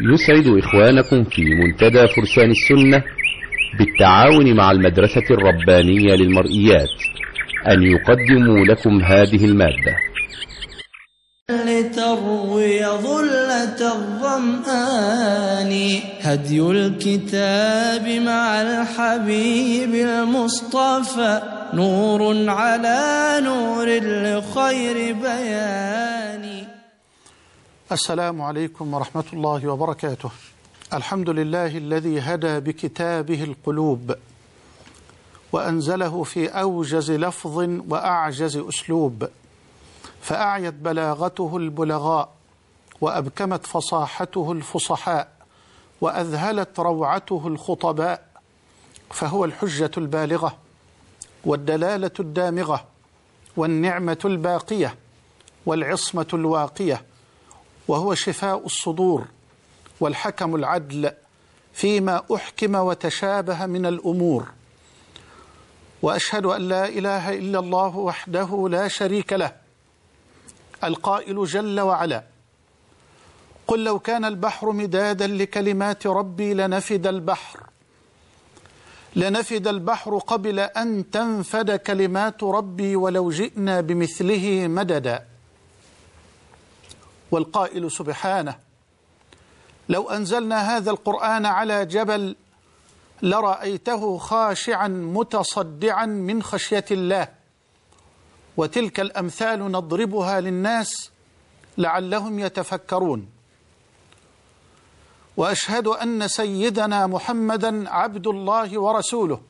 يسعد إخوانكم في منتدى فرسان السنة بالتعاون مع المدرسة الربانية للمرئيات أن يقدموا لكم هذه المادة لتروي ظلة الظمآن هدي الكتاب مع الحبيب المصطفى نور على نور لخير بيان. السلام عليكم ورحمة الله وبركاته. الحمد لله الذي هدى بكتابه القلوب وأنزله في أوجز لفظ وأعجز أسلوب، فأعيت بلاغته البلغاء وأبكمت فصاحته الفصحاء وأذهلت روعته الخطباء، فهو الحجة البالغة والدلالة الدامغة والنعمة الباقية والعصمة الواقية، وهو شفاء الصدور والحكم العدل فيما أحكم وتشابه من الأمور. وأشهد أن لا إله إلا الله وحده لا شريك له القائل جل وعلا: قل لو كان البحر مدادا لكلمات ربي لنفد البحر قبل أن تنفد كلمات ربي ولو جئنا بمثله مددا. والقائل سبحانه: لو أنزلنا هذا القرآن على جبل لرأيته خاشعا متصدعا من خشية الله. وتلك الأمثال نضربها للناس لعلهم يتفكرون. وأشهد أن سيدنا محمدا عبد الله ورسوله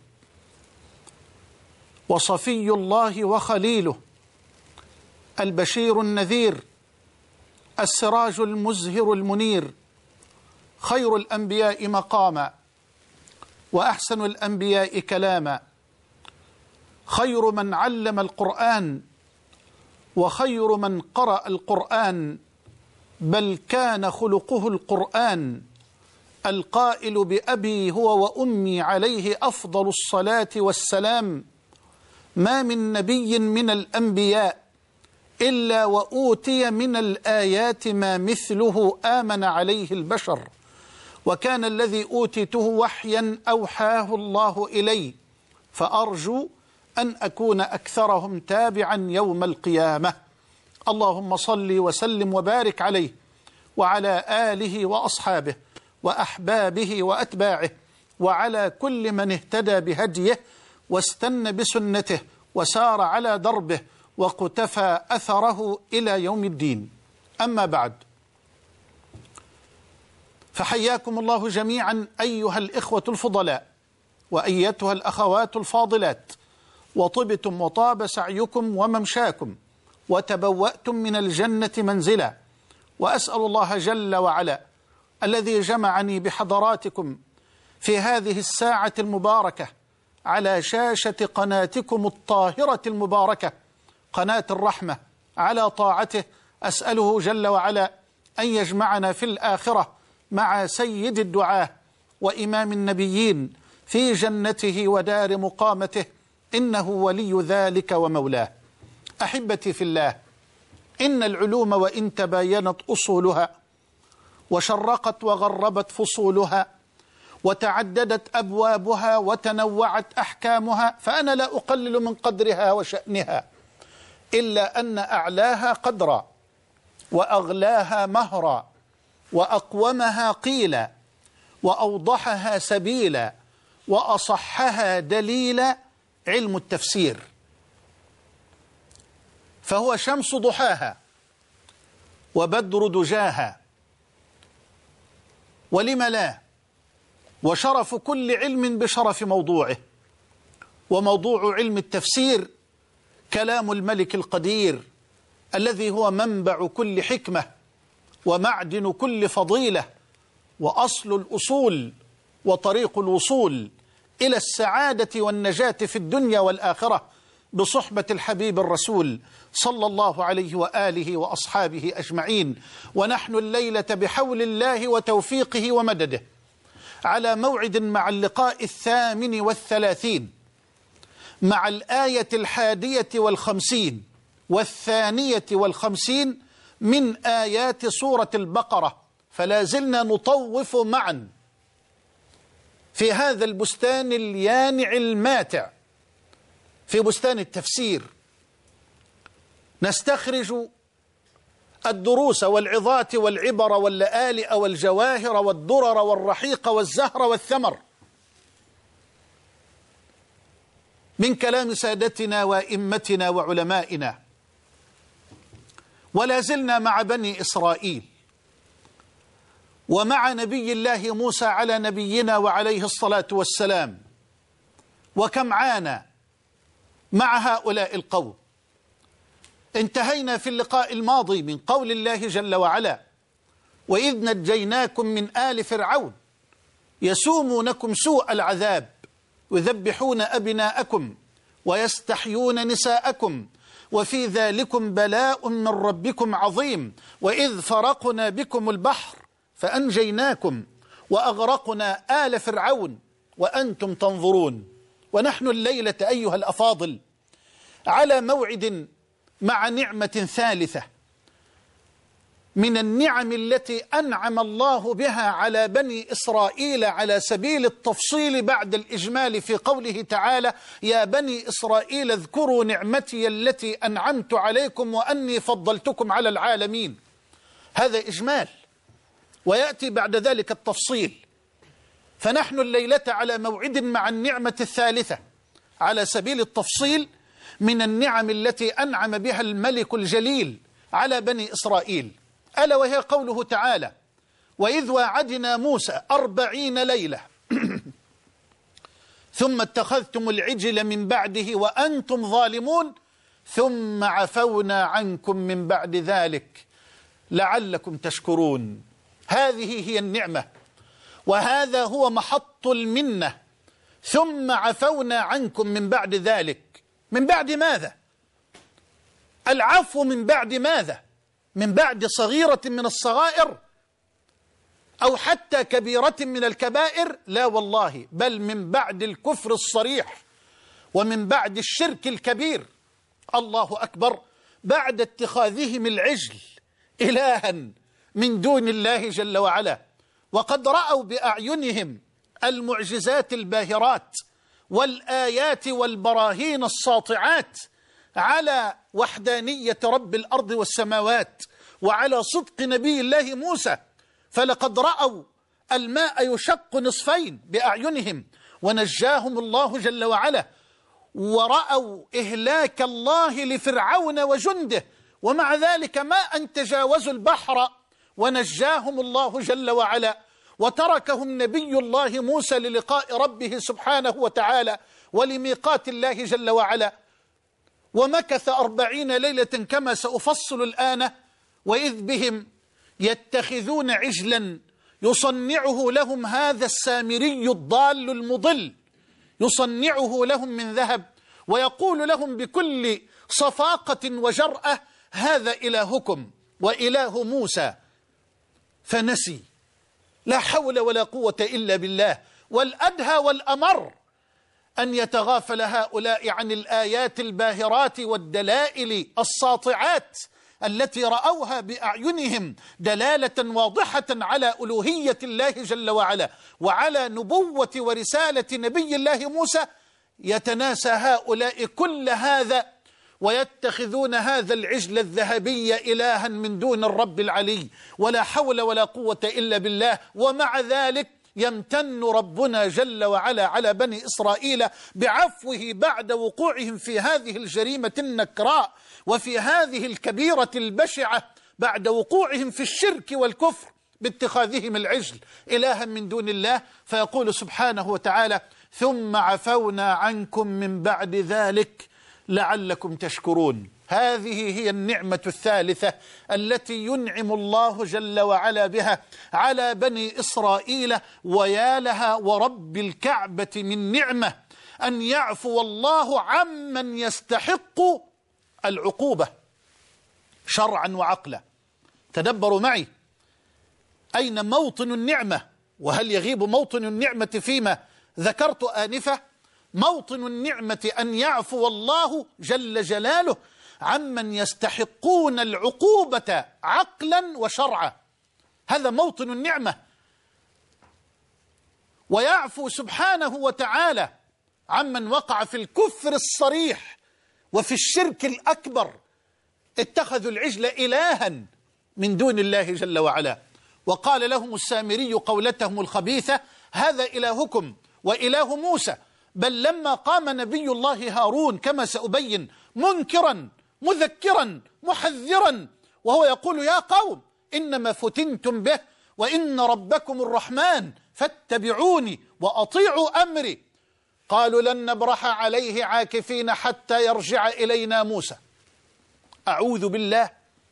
وصفي الله وخليله، البشير النذير، السراج المزهر المنير، خير الأنبياء مقاما وأحسن الأنبياء كلاما، خير من علم القرآن وخير من قرأ القرآن، بل كان خلقه القرآن، القائل بأبي هو وأمي عليه أفضل الصلاة والسلام: ما من نبي من الأنبياء إلا وأوتي من الآيات ما مثله آمن عليه البشر، وكان الذي أوتيته وحيا أوحاه الله إلي، فأرجو أن أكون أكثرهم تابعا يوم القيامة. اللهم صل وسلم وبارك عليه وعلى آله وأصحابه وأحبابه وأتباعه وعلى كل من اهتدى بهديه واستنى بسنته وسار على دربه وقتفى أثره إلى يوم الدين. أما بعد، فحياكم الله جميعا أيها الإخوة الفضلاء وأيتها الأخوات الفاضلات، وطبتم وطاب سعيكم وممشاكم وتبوأتم من الجنة منزلا. وأسأل الله جل وعلا الذي جمعني بحضراتكم في هذه الساعة المباركة على شاشة قناتكم الطاهرة المباركة قناة الرحمة على طاعته، أسأله جل وعلا أن يجمعنا في الآخرة مع سيد الدعاة وإمام النبيين في جنته ودار مقامته، إنه ولي ذلك ومولاه. أحبتي في الله، إن العلوم وإن تباينت أصولها وشرقت وغربت فصولها وتعددت أبوابها وتنوعت أحكامها، فأنا لا أقلل من قدرها وشأنها، إلا أن أعلاها قدرا وأغلاها مهرا وأقومها قيلا وأوضحها سبيلا وأصحها دليلا علم التفسير، فهو شمس ضحاها وبدر دجاها، ولم لا، وشرف كل علم بشرف موضوعه. وموضوع علم التفسير كلام الملك القدير الذي هو منبع كل حكمة ومعدن كل فضيلة وأصل الأصول وطريق الوصول إلى السعادة والنجاة في الدنيا والآخرة بصحبة الحبيب الرسول صلى الله عليه وآله وأصحابه أجمعين. ونحن الليلة بحول الله وتوفيقه ومدده على موعد مع اللقاء 38 مع الآية 51 و52 من آيات سورة البقرة فلا زلنا نطوف معا في هذا البستان اليانع الماتع، في بستان التفسير، نستخرج الدروس والعظات والعبر واللآلئ والجواهر والدرر والرحيق والزهر والثمر من كلام سادتنا وأئمتنا وعلمائنا. ولا زلنا مع بني إسرائيل ومع نبي الله موسى على نبينا وعليه الصلاة والسلام. وكم عانى مع هؤلاء القوم. انتهينا في اللقاء الماضي من قول الله جل وعلا: وإذ نجيناكم من آل فرعون يسومونكم سوء العذاب يذبحون أبناءكم ويستحيون نساءكم وفي ذلكم بلاء من ربكم عظيم وإذ فرقنا بكم البحر فأنجيناكم وأغرقنا آل فرعون وأنتم تنظرون. ونحن الليلة أيها الأفاضل على موعد مع نعمة ثالثة من النعم التي أنعم الله بها على بني إسرائيل على سبيل التفصيل بعد الإجمال في قوله تعالى: يا بني إسرائيل اذكروا نعمتي التي أنعمت عليكم وأني فضلتكم على العالمين. هذا إجمال، ويأتي بعد ذلك التفصيل. فنحن الليلة على موعد مع النعمة الثالثة على سبيل التفصيل من النعم التي أنعم بها الملك الجليل على بني إسرائيل، ألا وهي قوله تعالى: وإذ واعدنا موسى 40 ليلة ثم اتخذتم العجل من بعده وأنتم ظالمون ثم عفونا عنكم من بعد ذلك لعلكم تشكرون. هذه هي النعمة، وهذا هو محط المنة. ثم عفونا عنكم من بعد ذلك. من بعد ماذا؟ العفو من بعد ماذا؟ من بعد صغيرة من الصغائر أو حتى كبيرة من الكبائر؟ لا والله، بل من بعد الكفر الصريح ومن بعد الشرك الكبير. الله أكبر. بعد اتخاذهم العجل إلها من دون الله جل وعلا، وقد رأوا بأعينهم المعجزات الباهرات والآيات والبراهين الساطعات على وحدانية رب الأرض والسماوات وعلى صدق نبي الله موسى. فلقد رأوا الماء يشق نصفين بأعينهم ونجاهم الله جل وعلا، ورأوا إهلاك الله لفرعون وجنده، ومع ذلك ما أن تجاوزوا البحر ونجاهم الله جل وعلا، وتركهم نبي الله موسى للقاء ربه سبحانه وتعالى ولميقات الله جل وعلا، ومكث 40 ليلة كما سأفصل الآن. وإذ بهم يتخذون عجلا يصنعه لهم هذا السامري الضال المضل، يصنعه لهم من ذهب ويقول لهم بكل صفاقة وجرأة: هذا إلهكم وإله موسى، فنسي. لا حول ولا قوة إلا بالله. والأدهى والأمر أن يتغافل هؤلاء عن الآيات الباهرات والدلائل الساطعات التي رأوها بأعينهم دلالة واضحة على ألوهية الله جل وعلا وعلى نبوة ورسالة نبي الله موسى. يتناسى هؤلاء كل هذا ويتخذون هذا العجل الذهبي إلها من دون الرب العلي. ولا حول ولا قوة إلا بالله. ومع ذلك يمتن ربنا جل وعلا على بني إسرائيل بعفوه بعد وقوعهم في هذه الجريمة النكراء وفي هذه الكبيرة البشعة، بعد وقوعهم في الشرك والكفر باتخاذهم العجل إلها من دون الله. فيقول سبحانه وتعالى: ثم عفونا عنكم من بعد ذلك لعلكم تشكرون. هذه هي النعمة الثالثة التي ينعم الله جل وعلا بها على بني إسرائيل. ويا لها ورب الكعبة من نعمة أن يعفو الله عمن يستحق العقوبة شرعا وعقلا. تدبروا معي، أين موطن النعمة؟ وهل يغيب موطن النعمة فيما ذكرت آنفة؟ موطن النعمة أن يعفو الله جل جلاله عمن يستحقون العقوبة عقلا وشرعا. هذا موطن النعمة. ويعفو سبحانه وتعالى عمن وقع في الكفر الصريح وفي الشرك الأكبر، اتخذوا العجل إلها من دون الله جل وعلا. وقال لهم السامري قولتهم الخبيثة: هذا إلهكم وإله موسى. بل لما قام نبي الله هارون كما سأبين منكرا مذكرا محذرا وهو يقول: يا قوم إنما فتنتم به وإن ربكم الرحمن فاتبعوني وأطيعوا أمري، قالوا لن نبرح عليه عاكفين حتى يرجع إلينا موسى. أعوذ بالله،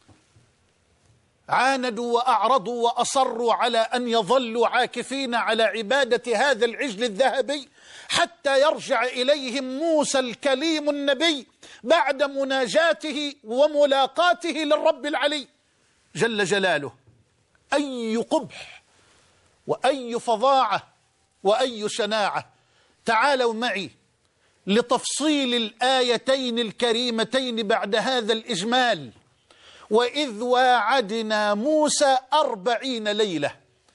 عاندوا وأعرضوا وأصروا على أن يظلوا عاكفين على عبادة هذا العجل الذهبي حتى يرجع إليهم موسى الكليم النبي بعد مناجاته وملاقاته للرب العلي جل جلاله. أي قبح وأي فظاعة وأي شناعة. تعالوا معي لتفصيل الآيتين الكريمتين بعد هذا الإجمال. وإذ واعدنا موسى 40 ليلة.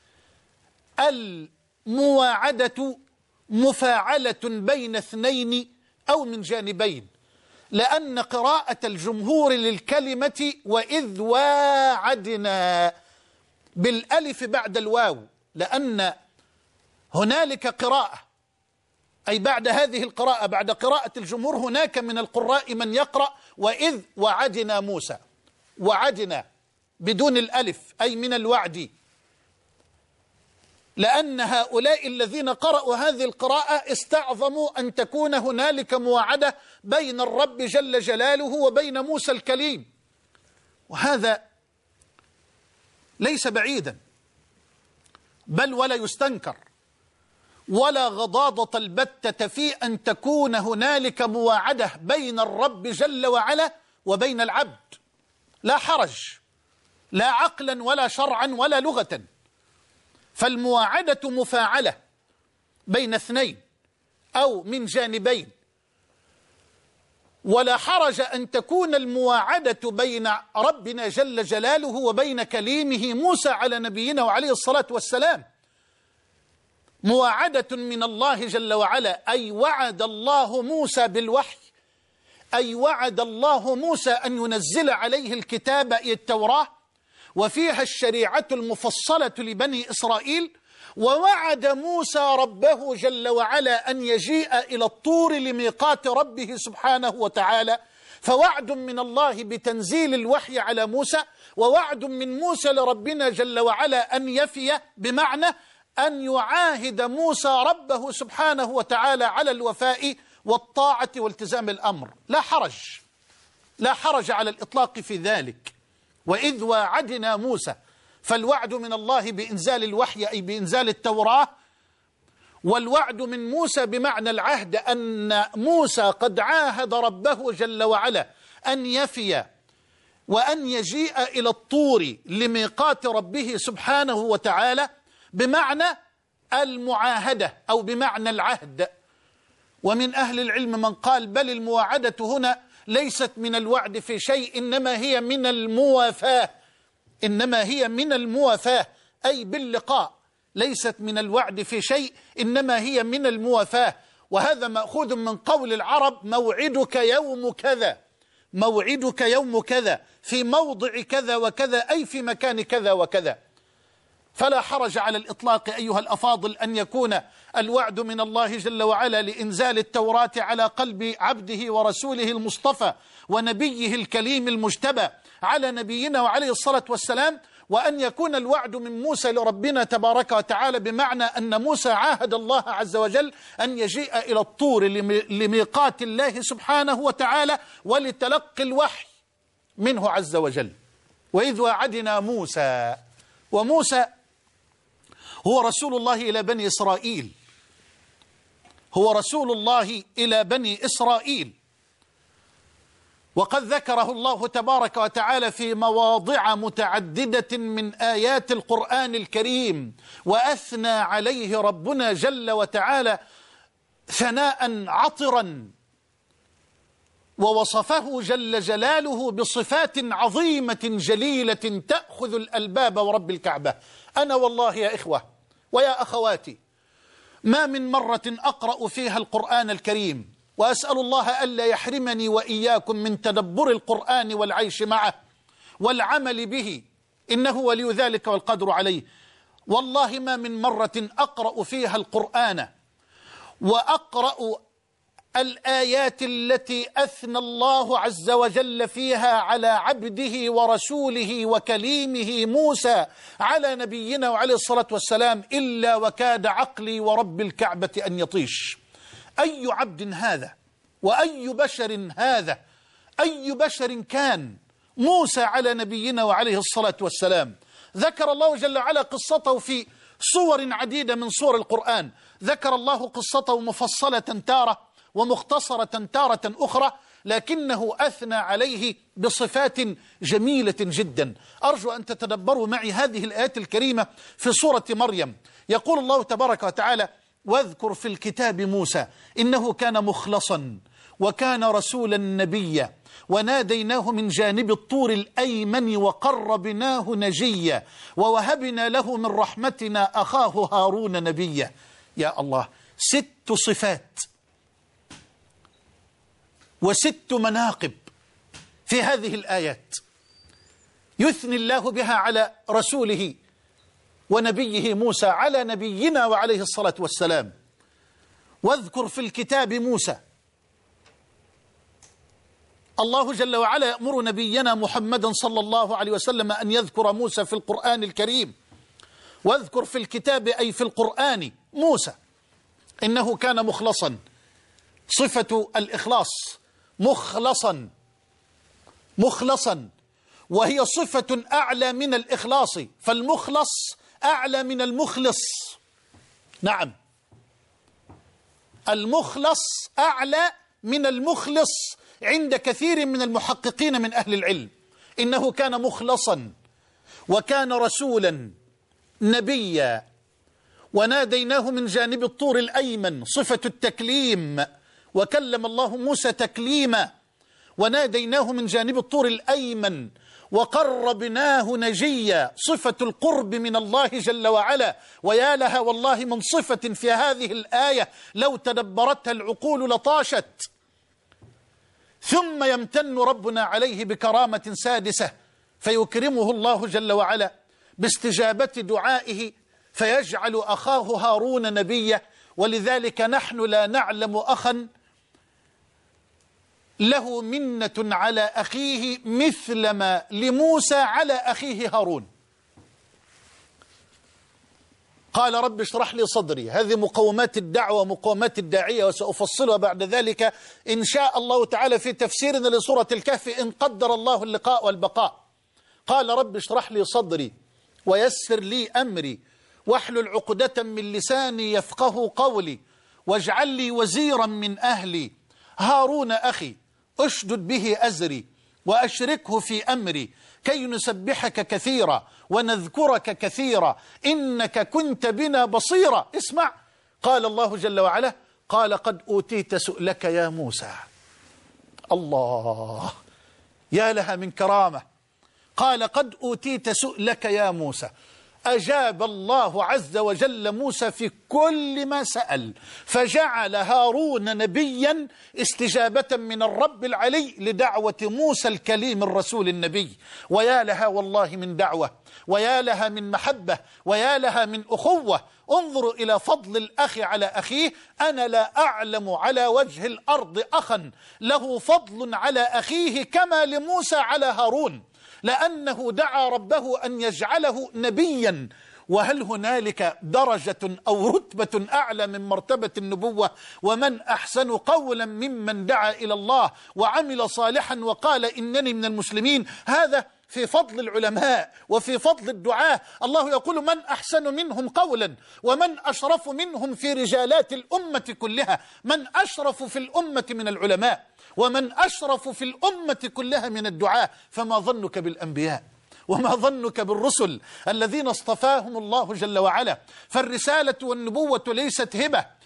المواعدة مفاعلة بين اثنين أو من جانبين، لأن قراءة الجمهور للكلمة وإذ واعدنا بالألف بعد الواو، لأن هنالك قراءة، أي بعد هذه القراءة بعد قراءة الجمهور هناك من القراء من يقرأ وإذ وعدنا موسى، وعدنا بدون الألف أي من الوعد، لأن هؤلاء الذين قرأوا هذه القراءة استعظموا أن تكون هنالك مواعدة بين الرب جل جلاله وبين موسى الكليم، وهذا ليس بعيدا بل ولا يستنكر ولا غضاضة البتة في أن تكون هنالك مواعدة بين الرب جل وعلا وبين العبد، لا حرج، لا عقلا ولا شرعا ولا لغة. فالمواعدة مفاعلة بين اثنين أو من جانبين، ولا حرج أن تكون المواعدة بين ربنا جل جلاله وبين كليمه موسى على نبينا وعليه الصلاة والسلام. مواعدة من الله جل وعلا، أي وعد الله موسى بالوحي، أي وعد الله موسى أن ينزل عليه الكتاب التوراة وفيها الشريعة المفصلة لبني إسرائيل، ووعد موسى ربه جل وعلا أن يجيء إلى الطور لميقات ربه سبحانه وتعالى. فوعد من الله بتنزيل الوحي على موسى، ووعد من موسى لربنا جل وعلا أن يفي، بمعنى أن يعاهد موسى ربه سبحانه وتعالى على الوفاء والطاعة والتزام الأمر. لا حرج، لا حرج على الإطلاق في ذلك. وإذ واعدنا موسى، فالوعد من الله بإنزال الوحي أي بإنزال التوراة، والوعد من موسى بمعنى العهد، أن موسى قد عاهد ربه جل وعلا أن يفي وأن يجيء إلى الطور لميقات ربه سبحانه وتعالى، بمعنى المعاهدة أو بمعنى العهد. ومن أهل العلم من قال بل المواعدة هنا ليست من الوعد في شيء، إنما هي من الموافاة، إنما هي من الموافاة أي باللقاء، ليست من الوعد في شيء إنما هي من الموافاة. وهذا مأخوذ من قول العرب موعدك يوم كذا، موعدك يوم كذا في موضع كذا وكذا، أي في مكان كذا وكذا. فلا حرج على الإطلاق أيها الأفاضل أن يكون الوعد من الله جل وعلا لإنزال التوراة على قلب عبده ورسوله المصطفى ونبيه الكليم المجتبى على نبينا وعليه الصلاة والسلام، وأن يكون الوعد من موسى لربنا تبارك وتعالى بمعنى أن موسى عاهد الله عز وجل أن يجيء إلى الطور لميقات الله سبحانه وتعالى ولتلقي الوحي منه عز وجل. وإذ واعدنا موسى، وموسى هو رسول الله إلى بني إسرائيل، هو رسول الله إلى بني إسرائيل، وقد ذكره الله تبارك وتعالى في مواضع متعددة من آيات القرآن الكريم، وأثنى عليه ربنا جل وتعالى ثناء عطرا ووصفه جل جلاله بصفات عظيمة جليلة تأخذ الألباب ورب الكعبة. أنا والله يا إخوة ويا أخواتي ما من مرة أقرأ فيها القرآن الكريم وأسأل الله ألا يحرمني وإياكم من تدبر القرآن والعيش معه والعمل به، إنه ولي ذلك والقدر عليه. والله ما من مرة أقرأ فيها القرآن وأقرأ الآيات التي أثنى الله عز وجل فيها على عبده ورسوله وكليمه موسى على نبينا وعليه الصلاة والسلام إلا وكاد عقلي ورب الكعبة أن يطيش. أي عبد هذا وأي بشر هذا؟ أي بشر كان موسى على نبينا وعليه الصلاة والسلام؟ ذكر الله جل وعلا قصته في صور عديدة من صور القرآن. ذكر الله قصته مفصلة تارة ومختصرة تارة أخرى، لكنه أثنى عليه بصفات جميلة جدا. أرجو أن تتدبروا معي هذه الآيات الكريمة في سورة مريم. يقول الله تبارك وتعالى: واذكر في الكتاب موسى إنه كان مخلصا وكان رسولا نبيا وناديناه من جانب الطور الأيمن وقربناه نجيا ووهبنا له من رحمتنا أخاه هارون نبيا. يا الله، 6 صفات و6 مناقب في هذه الآيات يثني الله بها على رسوله ونبيه موسى على نبينا وعليه الصلاة والسلام. واذكر في الكتاب موسى، الله جل وعلا يأمر نبينا محمدا صلى الله عليه وسلم أن يذكر موسى في القرآن الكريم. واذكر في الكتاب أي في القرآن موسى إنه كان مخلصا، صفة الإخلاص، مخلصا، وهي صفة أعلى من الإخلاص، فالمخلص أعلى من المخلص. نعم، المخلص أعلى من المخلص عند كثير من المحققين من أهل العلم. إنه كان مخلصا وكان رسولا نبيا وناديناه من جانب الطور الأيمن، صفة التكليم، وكلم الله موسى تكليما، وناديناه من جانب الطور الأيمن وقربناه نجيا، صفة القرب من الله جل وعلا. ويا لها والله من صفة في هذه الآية لو تدبرتها العقول لطاشت. ثم يمتن ربنا عليه بكرامة سادسة فيكرمه الله جل وعلا باستجابة دعائه فيجعل أخاه هارون نبيا. ولذلك نحن لا نعلم أخا له منة على أخيه مثل ما لموسى على أخيه هارون. قال رب اشرح لي صدري، هذه مقومات الدعوة ومقومات الداعية، وسأفصلها بعد ذلك إن شاء الله تعالى في تفسيرنا لسورة الكهف إن قدر الله اللقاء والبقاء. قال رب اشرح لي صدري ويسر لي أمري واحلل عقدة من لساني يفقه قولي واجعل لي وزيرا من أهلي هارون أخي أشدد به أزري وأشركه في أمري كي نسبحك كثيرا ونذكرك كثيرا إنك كنت بنا بصيرا. اسمع، قال الله جل وعلا: قال قد أوتيت سؤلك يا موسى. الله، يا لها من كرامة. قال قد أوتيت سؤلك يا موسى. أجاب الله عز وجل موسى في كل ما سأل، فجعل هارون نبيا استجابة من الرب العلي لدعوة موسى الكليم الرسول النبي. ويا لها والله من دعوة، ويا لها من محبة، ويا لها من أخوة. انظروا إلى فضل الأخ على أخيه. أنا لا أعلم على وجه الأرض أخا له فضل على أخيه كما لموسى على هارون، لأنه دعا ربه أن يجعله نبيا. وهل هنالك درجة أو رتبة أعلى من مرتبة النبوة؟ ومن أحسن قولا ممن دعا إلى الله وعمل صالحا وقال إنني من المسلمين. هذا في فضل العلماء وفي فضل الدعاة. الله يقول: من أحسن منهم قولا ومن أشرف منهم في رجالات الأمة كلها. من أشرف في الأمة من العلماء ومن أشرف في الأمة كلها من الدعاة. فما ظنك بالأنبياء وما ظنك بالرسل الذين اصطفاهم الله جل وعلا. فالرسالة والنبوة ليست هبة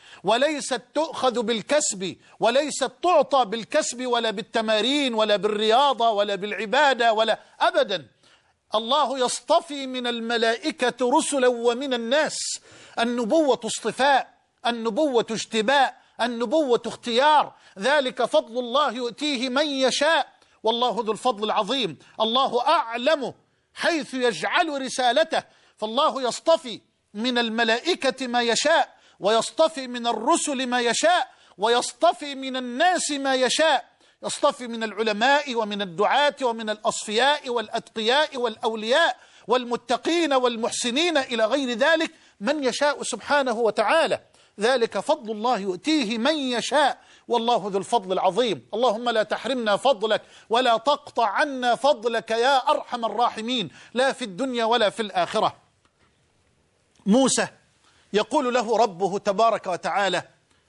وليست تؤخذ بالكسب، وليست تعطى بالكسب ولا بالتمارين ولا بالرياضة ولا بالعبادة ولا أبدا. الله يصطفي من الملائكة رسلا ومن الناس. النبوة اصطفاء، النبوة اجتباء، النبوة اختيار. ذلك فضل الله يؤتيه من يشاء والله ذو الفضل العظيم. الله أعلم حيث يجعل رسالته، فالله يصطفي من الملائكة ما يشاء، ويصطفي من الرسل ما يشاء، ويصطفي من الناس ما يشاء. يصطفي من العلماء ومن الدعاة ومن الأصفياء والأتقياء والأولياء والمتقين والمحسنين إلى غير ذلك من يشاء سبحانه وتعالى. ذلك فضل الله يؤتيه من يشاء والله ذو الفضل العظيم. اللهم لا تحرمنا فضلك ولا تقطع عنا فضلك يا أرحم الراحمين، لا في الدنيا ولا في الآخرة. موسى يقول له ربه تبارك وتعالى: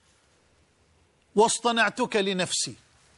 واصطنعتك لنفسي،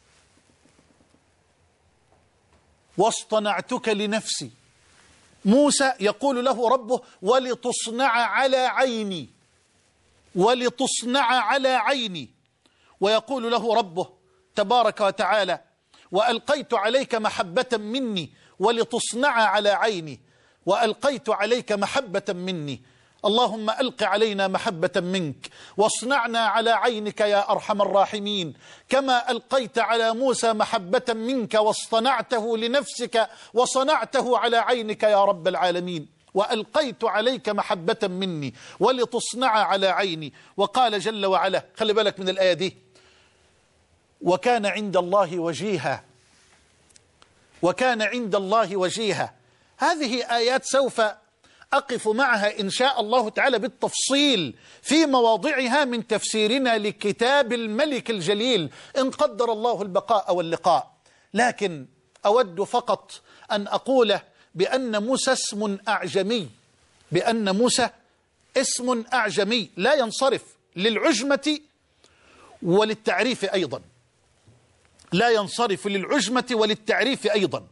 واصطنعتك لنفسي. موسى يقول له ربه: ولتصنع على عيني، ولتصنع على عيني. ويقول له ربه تبارك وتعالى: وألقيت عليك محبة مني ولتصنع على عيني، وألقيت عليك محبة مني. اللهم ألق علينا محبة منك واصنعنا على عينك يا أرحم الراحمين، كما ألقيت على موسى محبة منك واصطنعته لنفسك وصنعته على عينك يا رب العالمين. وألقيت عليك محبة مني ولتصنع على عيني. وقال جل وعلا، خلي بالك من الآية دي: وكان عند الله وجيها، وكان عند الله وجيها. هذه آيات سوف أقف معها إن شاء الله تعالى بالتفصيل في مواضعها من تفسيرنا لكتاب الملك الجليل إن قدر الله البقاء واللقاء. لكن أود فقط أن أقول بأن موسى اسم أعجمي، بأن موسى اسم أعجمي لا ينصرف للعجمة وللتعريف أيضا، لا ينصرف للعجمة وللتعريف أيضا.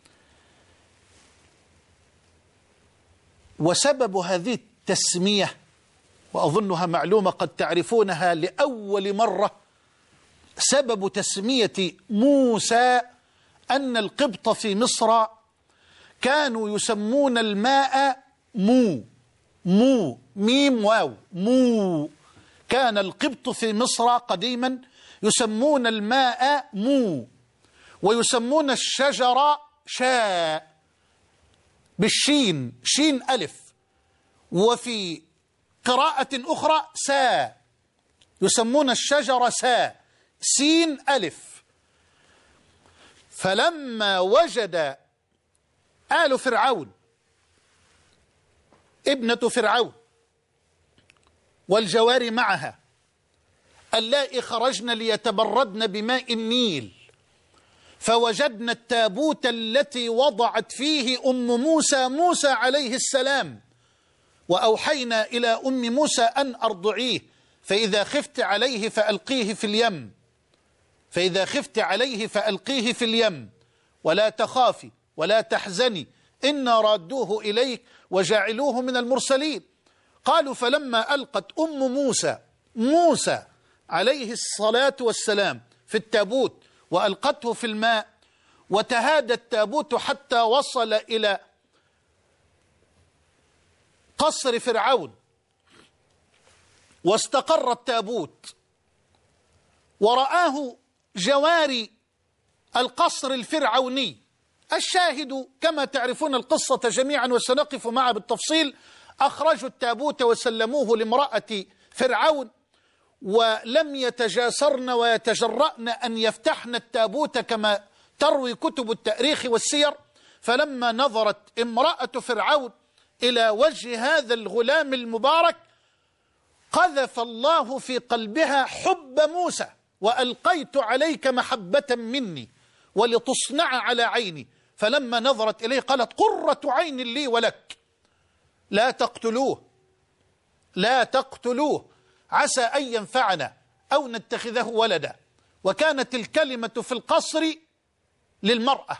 وسبب هذه التسمية وأظنها معلومة قد تعرفونها لأول مرة، سبب تسمية موسى أن القبط في مصر كانوا يسمون الماء مو، مو ميم واو مو. كان القبط في مصر قديما يسمون الماء مو، ويسمون الشجر شاء بالشين، شين ألف، وفي قراءة أخرى سا، يسمون الشجر سا سين ألف. فلما وجد آل فرعون ابنة فرعون والجواري معها اللائي خرجن ليتبردن بماء النيل، فوجدن التابوت التي وضعت فيه أم موسى، موسى عليه السلام، وأوحينا إلى أم موسى أن أرضعيه، فإذا خفت عليه فألقيه في اليم، فإذا خفت عليه فألقيه في اليم ولا تخافي ولا تحزني إنا رادوه إليك وجعلوه من المرسلين. قالوا فلما ألقت أم موسى، موسى عليه الصلاة والسلام، في التابوت وألقته في الماء، وتهادى التابوت حتى وصل إلى قصر فرعون، واستقر التابوت ورآه جواري القصر الفرعوني. الشاهد كما تعرفون القصة جميعا وسنقف معها بالتفصيل. أخرجوا التابوت وسلموه لامرأة فرعون، ولم يتجاسرن ويتجرأن أن يفتحن التابوت كما تروي كتب التاريخ والسير. فلما نظرت امرأة فرعون إلى وجه هذا الغلام المبارك قذف الله في قلبها حب موسى، وألقيت عليك محبة مني ولتصنع على عيني. فلما نظرت إليه قالت قرة عين لي ولك، لا تقتلوه، لا تقتلوه، عسى أن ينفعنا أو نتخذه ولدا. وكانت الكلمة في القصر للمرأة،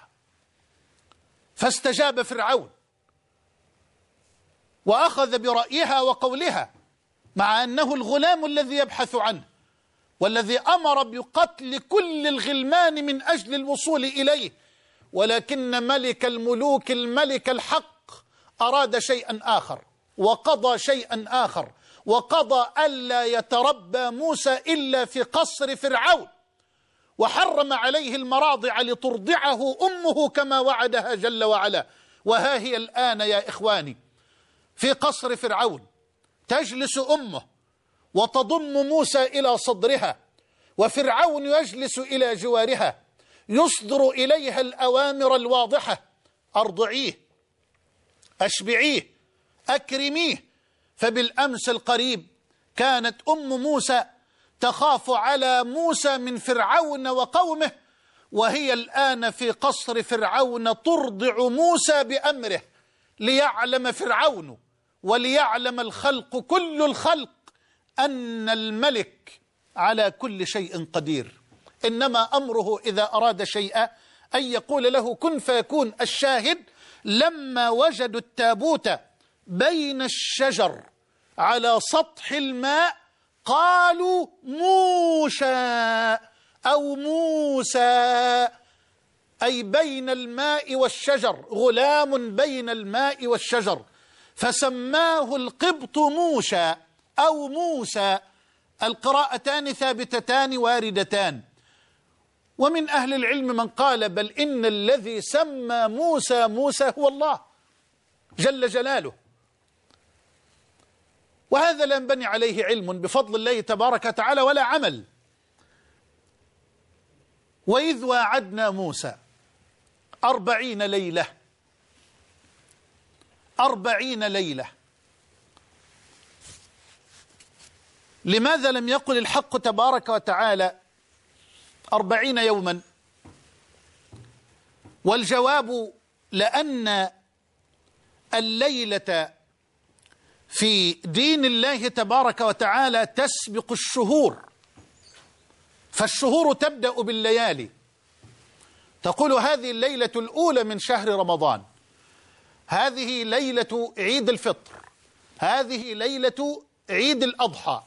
فاستجاب فرعون وأخذ برأيها وقولها، مع أنه الغلام الذي يبحث عنه والذي أمر بقتل كل الغلمان من أجل الوصول إليه، ولكن ملك الملوك الملك الحق أراد شيئا آخر وقضى شيئا آخر، وقضى ألا يتربى موسى إلا في قصر فرعون، وحرم عليه المراضع لترضعه أمه كما وعدها جل وعلا. وها هي الآن يا إخواني في قصر فرعون، تجلس أمه وتضم موسى إلى صدرها، وفرعون يجلس إلى جوارها، يصدر إليها الأوامر الواضحة: أرضعيه، أشبعيه، أكرميه. فبالأمس القريب كانت أم موسى تخاف على موسى من فرعون وقومه، وهي الآن في قصر فرعون ترضع موسى بأمره، ليعلم فرعون وليعلم الخلق كل الخلق أن الملك على كل شيء قدير، إنما أمره إذا أراد شيئا أن يقول له كن فيكون. الشاهد: لما وجدوا التابوت بين الشجر على سطح الماء قالوا موشى أو موسى، أي بين الماء والشجر، غلام بين الماء والشجر، فسماه القبط موشى أو موسى. القراءتان ثابتتان واردتان. ومن أهل العلم من قال بل إن الذي سمى موسى موسى هو الله جل جلاله، وهذا لا ينبني عليه علم بفضل الله تبارك وتعالى ولا عمل. وإذ واعدنا موسى 40 ليلة، 40 ليلة. لماذا لم يقل الحق تبارك وتعالى 40 يوما؟ والجواب: لأن الليلة في دين الله تبارك وتعالى تسبق الشهور، فالشهور تبدأ بالليالي. تقول هذه الليلة الأولى من شهر رمضان، هذه ليلة عيد الفطر، هذه ليلة عيد الأضحى.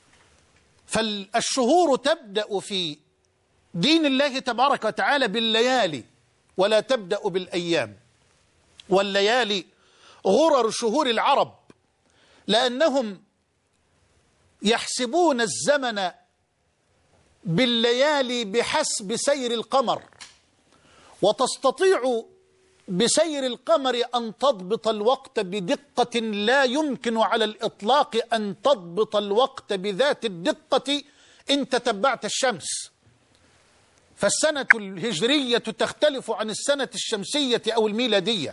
فالشهور تبدأ في دين الله تبارك وتعالى بالليالي ولا تبدأ بالأيام. والليالي غرر شهور العرب، لأنهم يحسبون الزمن بالليالي بحسب سير القمر، وتستطيع بسير القمر أن تضبط الوقت بدقة لا يمكن على الإطلاق أن تضبط الوقت بذات الدقة إن تتبعت الشمس. فالسنة الهجرية تختلف عن السنة الشمسية أو الميلادية.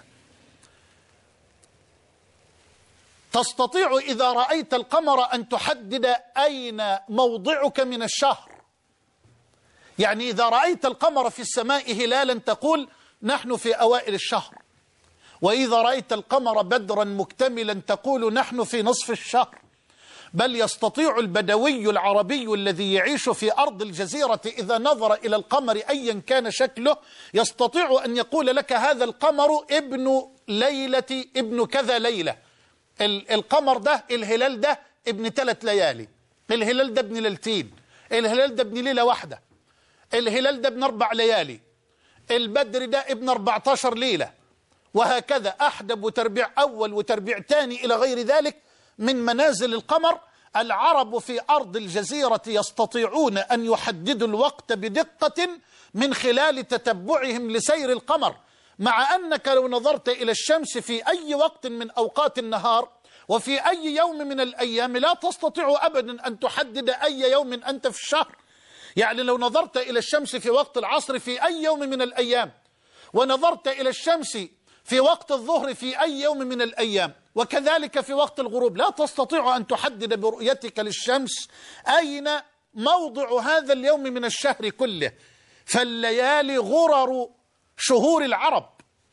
تستطيع إذا رأيت القمر أن تحدد أين موضعك من الشهر، يعني إذا رأيت القمر في السماء هلالا تقول نحن في أوائل الشهر، وإذا رأيت القمر بدرا مكتملا تقول نحن في نصف الشهر. بل يستطيع البدوي العربي الذي يعيش في أرض الجزيرة إذا نظر إلى القمر أيا كان شكله يستطيع أن يقول لك هذا القمر ابن ليلة ابن كذا ليلة، القمر ده الهلال ده ابن 3 ليالي، الهلال ده ابن ليلتين، الهلال ده ابن ليلة واحدة، الهلال ده ابن 4 ليالي، البدر ده ابن 14 ليلة، وهكذا أحدب وتربيع أول وتربيع ثاني إلى غير ذلك من منازل القمر. العرب في أرض الجزيرة يستطيعون أن يحددوا الوقت بدقة من خلال تتبعهم لسير القمر، مع أنك لو نظرت إلى الشمس في أي وقت من أوقات النهار وفي أي يوم من الأيام لا تستطيع أبدا أن تحدد أي يوم أنت في الشهر. يعني لو نظرت إلى الشمس في وقت العصر في أي يوم من الأيام، ونظرت إلى الشمس في وقت الظهر في أي يوم من الأيام، وكذلك في وقت الغروب، لا تستطيع أن تحدد برؤيتك للشمس أين موضع هذا اليوم من الشهر كله. فالليالي غرر شهور العرب.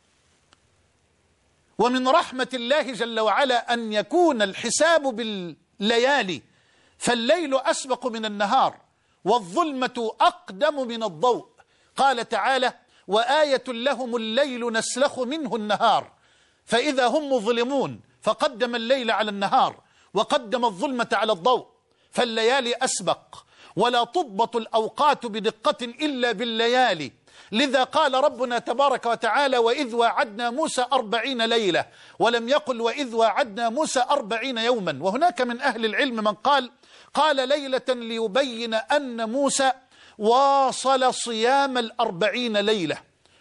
ومن رحمة الله جل وعلا أن يكون الحساب بالليالي، فالليل أسبق من النهار والظلمة أقدم من الضوء. قال تعالى: وآية لهم الليل نسلخ منه النهار فإذا هم مظلمون، فقدم الليل على النهار. وقدم الظلمة على الضوء، فالليالي أسبق، ولا تضبط الأوقات بدقة إلا بالليالي. لذا قال ربنا تبارك وتعالى: وإذ واعدنا موسى 40 ليلة، ولم يقل وإذ واعدنا موسى 40 يوما. وهناك من أهل العلم من قال ليلة ليبين أن موسى واصل صيام 40 ليلة.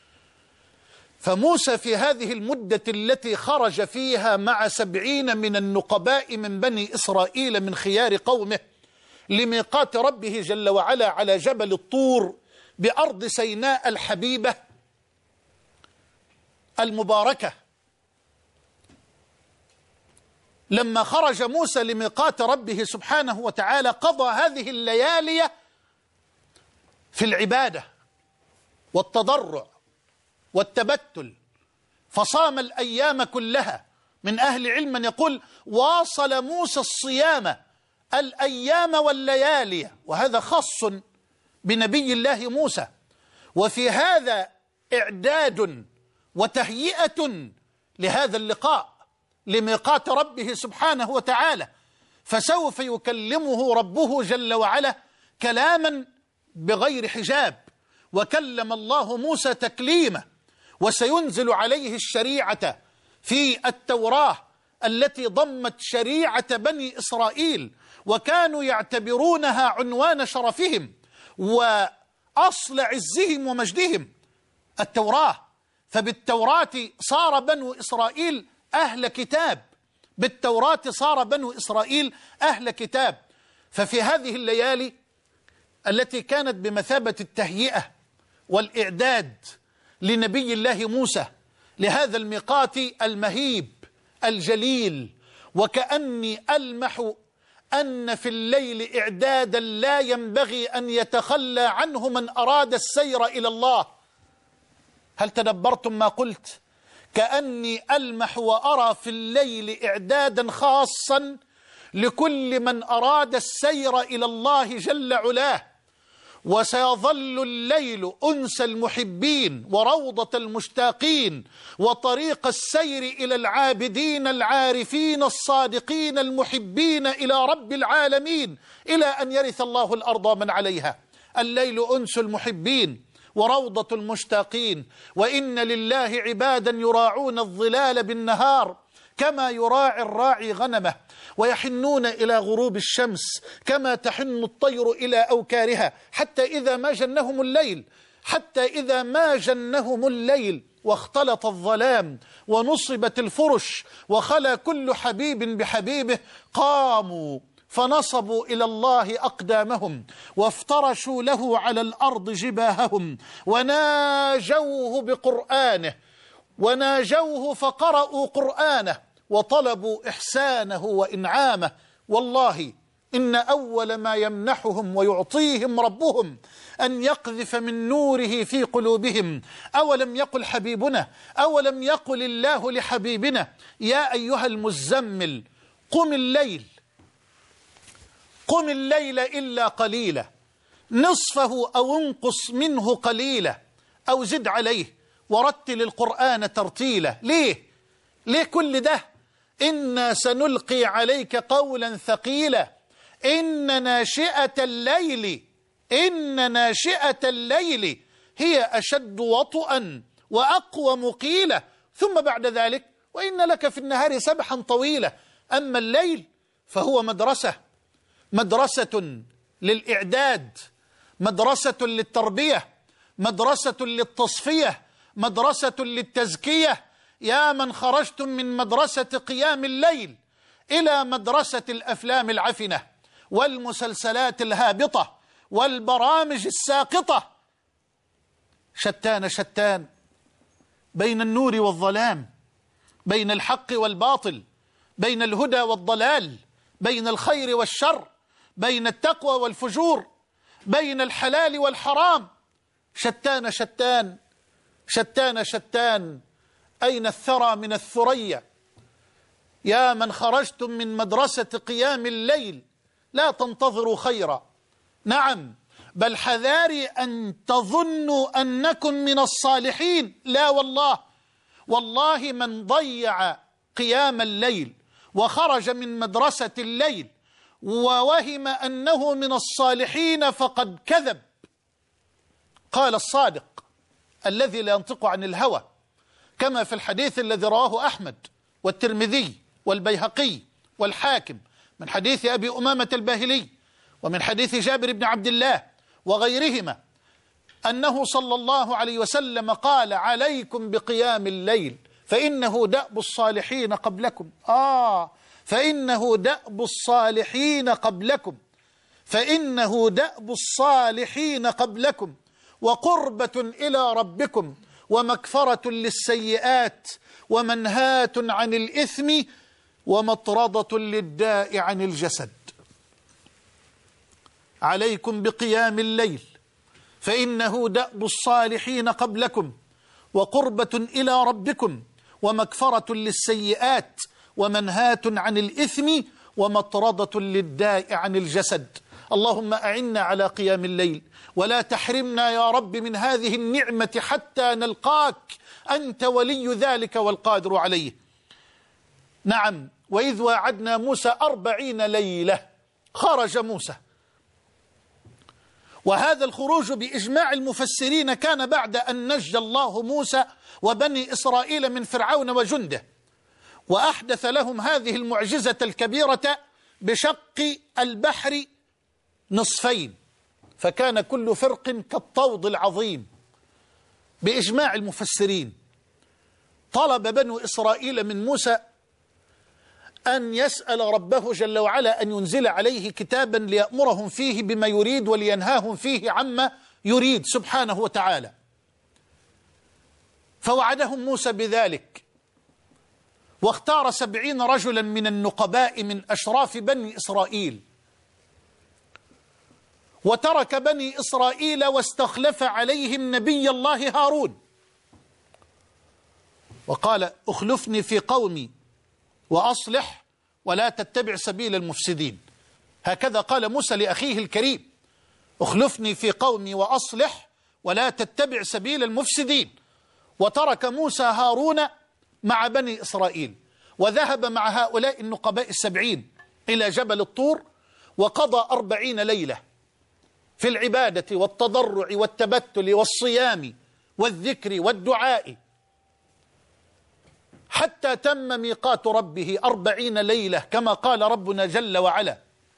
فموسى في هذه المدة التي خرج فيها مع 70 من النقباء من بني إسرائيل من خيار قومه لميقات ربه جل وعلا على جبل الطور بأرض سيناء الحبيبة المباركة، لما خرج موسى لميقات ربه سبحانه وتعالى قضى هذه الليالي في العبادة والتضرع والتبتل، فصام الأيام كلها. من أهل العلم من يقول واصل موسى الصيام الأيام والليالي، وهذا خاص بنبي الله موسى. وفي هذا إعداد وتهيئة لهذا اللقاء لميقات ربه سبحانه وتعالى، فسوف يكلمه ربه جل وعلا كلاما بغير حجاب، وكلم الله موسى تكليما، وسينزل عليه الشريعة في التوراة التي ضمت شريعة بني إسرائيل، وكانوا يعتبرونها عنوان شرفهم وأصل عزهم ومجدهم، التوراة. فبالتوراة صار بنو إسرائيل أهل كتاب، بالتوراة صار بنو إسرائيل أهل كتاب. ففي هذه الليالي التي كانت بمثابة التهيئة والإعداد لنبي الله موسى لهذا الميقات المهيب الجليل، وكأني ألمح أن في الليل إعدادا لا ينبغي أن يتخلى عنه من أراد السير إلى الله. هل تدبرتم ما قلت؟ كأني ألمح وأرى في الليل إعدادا خاصا لكل من أراد السير إلى الله جل علاه. وسيظل الليل أنس المحبين وروضة المشتاقين وطريق السير إلى العابدين العارفين الصادقين المحبين إلى رب العالمين إلى أن يرث الله الأرض ومن عليها. الليل أنس المحبين وروضة المشتاقين. وإن لله عبادا يراعون الظلال بالنهار كما يراعي الراعي غنمه، ويحنون إلى غروب الشمس كما تحن الطير إلى أوكارها، حتى إذا ما جنهم الليل واختلط الظلام ونصبت الفرش وخلى كل حبيب بحبيبه، قاموا فنصبوا إلى الله أقدامهم وافترشوا له على الأرض جباههم وناجوه بقرآنه، وناجوه فقرأوا قرآنه وطلبوا إحسانه وإنعامه. والله إن أول ما يمنحهم ويعطيهم ربهم أن يقذف من نوره في قلوبهم. أولم يقل حبيبنا، أولم يقل الله لحبيبنا: يا أيها المزمل قم الليل إلا قليلا، نصفه أو انقص منه قليلا أو زد عليه ورتل القرآن ترتيلا. ليه كل ده؟ إنا سنلقي عليك قولا ثقيلا إن ناشئة الليل هي أشد وطئا وأقوى مقيلة. ثم بعد ذلك وإن لك في النهار سبحا طويلا. أما الليل فهو مدرسة للإعداد، مدرسة للتربية، مدرسة للتصفية، مدرسة للتزكية. يا من خرجتم من مدرسة قيام الليل إلى مدرسة الأفلام العفنة والمسلسلات الهابطة والبرامج الساقطة، شتان بين النور والظلام، بين الحق والباطل، بين الهدى والضلال، بين الخير والشر، بين التقوى والفجور، بين الحلال والحرام. شتان. أين الثرى من الثريا؟ يا من خرجتم من مدرسة قيام الليل لا تنتظروا خيرا، نعم بل حذاري أن تظنوا أنكم من الصالحين. لا والله من ضيع قيام الليل وخرج من مدرسة الليل ووهم أنه من الصالحين فقد كذب. قال الصادق الذي لا ينطق عن الهوى، كما في الحديث الذي رواه أحمد والترمذي والبيهقي والحاكم من حديث أبي أمامة الباهلي ومن حديث جابر بن عبد الله وغيرهما، أنه صلى الله عليه وسلم قال: عليكم بقيام الليل فإنه دأب الصالحين قبلكم. فإنه دأب الصالحين قبلكم، فإنه دأب الصالحين قبلكم، وقربة إلى ربكم، ومكفرة للسيئات، ومنهاة عن الإثم، ومطردة للداء عن الجسد. عليكم بقيام الليل فإنه دأب الصالحين قبلكم، وقربة إلى ربكم، ومكفرة للسيئات، ومنهاة عن الإثم، ومطردة للداء عن الجسد. اللهم أعنا على قيام الليل، ولا تحرمنا يا رب من هذه النعمة حتى نلقاك، أنت ولي ذلك والقادر عليه. نعم، وإذ واعدنا موسى 40 ليلة خرج موسى، وهذا الخروج بإجماع المفسرين كان بعد أن نجى الله موسى وبني إسرائيل من فرعون وجنده، وأحدث لهم هذه المعجزة الكبيرة بشق البحر نصفين، فكان كل فرق كالطود العظيم. بإجماع المفسرين طلب بنو إسرائيل من موسى أن يسأل ربه جل وعلا أن ينزل عليه كتابا ليأمرهم فيه بما يريد ولينهاهم فيه عما يريد سبحانه وتعالى، فوعدهم موسى بذلك، واختار 70 رجلا من النقباء من أشراف بني إسرائيل، وترك بني إسرائيل واستخلف عليهم نبي الله هارون، وقال: اخلفني في قومي وأصلح ولا تتبع سبيل المفسدين. هكذا قال موسى لأخيه الكريم: اخلفني في قومي وأصلح ولا تتبع سبيل المفسدين. وترك موسى هارون مع بني إسرائيل، وذهب مع هؤلاء النقباء 70 إلى جبل الطور، وقضى 40 ليلة في العبادة والتضرع والتبتل والصيام والذكر والدعاء، حتى تم ميقات ربه 40 ليلة، كما قال ربنا جل وعلا.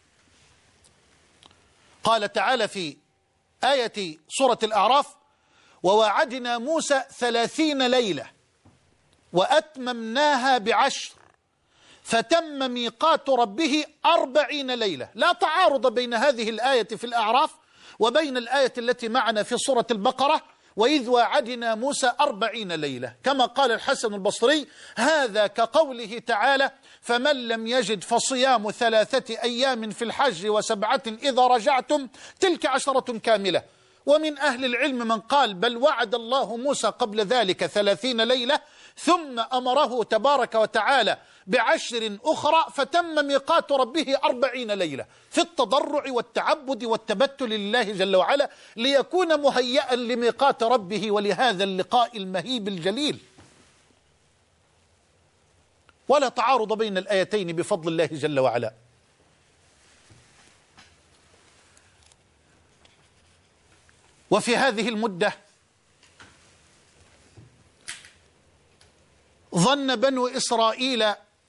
قال تعالى في آية سورة الأعراف: وواعدنا موسى 30 ليلة وأتممناها ب10 فتم ميقات ربه 40 ليلة. لا تعارض بين هذه الآية في الأعراف وبين الآية التي معنا في سورة البقرة: وإذ واعدنا موسى 40 ليلة، كما قال الحسن البصري: هذا كقوله تعالى: فمن لم يجد فصيام 3 أيام في الحج و7 إذا رجعتم تلك 10 كاملة. ومن أهل العلم من قال: بل وعد الله موسى قبل ذلك 30 ليلة ثم أمره تبارك وتعالى ب10 أخرى فتم ميقات ربه 40 ليلة في التضرع والتعبد والتبتل لله جل وعلا، ليكون مهيئا لميقات ربه ولهذا اللقاء المهيب الجليل. ولا تعارض بين الآيتين بفضل الله جل وعلا. وفي هذه المدة ظن بنو إسرائيل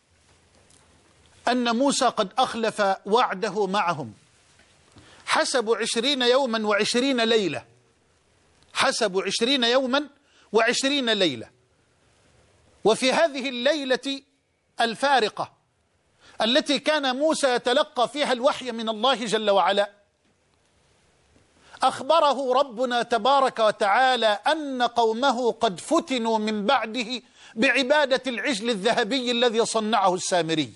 أن موسى قد أخلف وعده معهم، حسبوا 20 يوما و20 ليلة، حسبوا 20 يوما و20 ليلة. وفي هذه الليلة الفارقة التي كان موسى يتلقى فيها الوحي من الله جل وعلا، أخبره ربنا تبارك وتعالى أن قومه قد فتنوا من بعده بعبادة العجل الذهبي الذي صنعه السامري.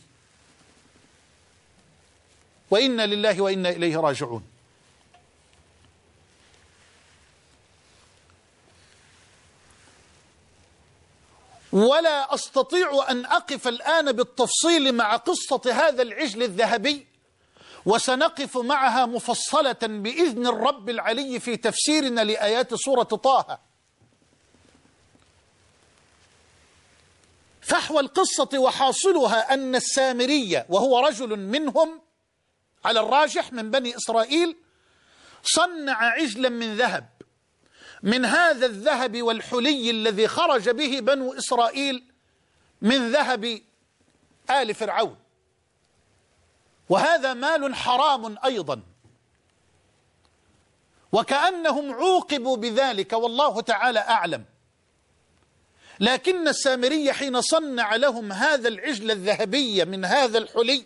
وإنا لله وإنا إليه راجعون. ولا أستطيع أن أقف الآن بالتفصيل مع قصة هذا العجل الذهبي، وسنقف معها مفصلة بإذن الرب العلي في تفسيرنا لآيات سورة طه. فحوى القصة وحاصلها أن السامري وهو رجل منهم على الراجح من بني إسرائيل صنع عجلا من ذهب، من هذا الذهب والحلي الذي خرج به بنو إسرائيل من ذهب آل فرعون، وهذا مال حرام أيضا، وكأنهم عوقبوا بذلك والله تعالى أعلم. لكن السامري حين صنع لهم هذا العجل الذهبي من هذا الحلي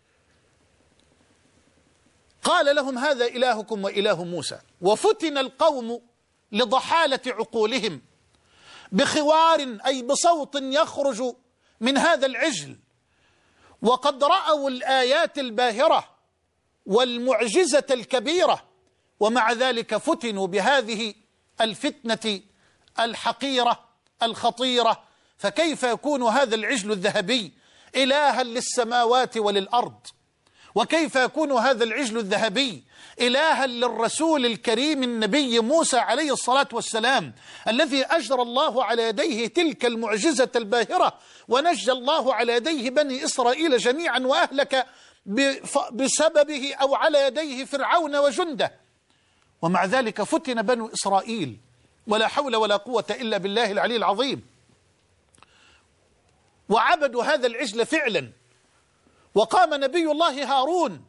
قال لهم هذا إلهكم وإله موسى. وفتن القوم لضحالة عقولهم بخوار أي بصوت يخرج من هذا العجل، وقد رأوا الآيات الباهرة والمعجزة الكبيرة، ومع ذلك فتنوا بهذه الفتنة الحقيرة الخطيرة. فكيف يكون هذا العجل الذهبي إلها للسماوات وللأرض؟ وكيف يكون هذا العجل الذهبي إلها للرسول الكريم النبي موسى عليه الصلاة والسلام، الذي أجرى الله على يديه تلك المعجزة الباهرة، ونجى الله على يديه بني إسرائيل جميعا، وأهلك بسببه أو على يديه فرعون وجنده. ومع ذلك فتن بنو إسرائيل، ولا حول ولا قوة إلا بالله العلي العظيم، وعبدوا هذا العجل فعلا. وقام نبي الله هارون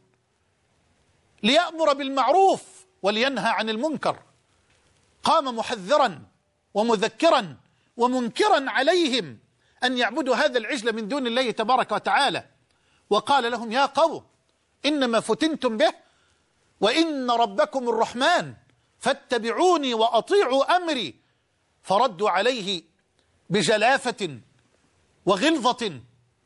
ليأمر بالمعروف ولينهى عن المنكر، قام محذرا ومذكرا ومنكرا عليهم أن يعبدوا هذا العجل من دون الله تبارك وتعالى، وقال لهم يا قوم إنما فتنتم به وإن ربكم الرحمن فاتبعوني وأطيعوا أمري. فردوا عليه بجلافة وغلظة،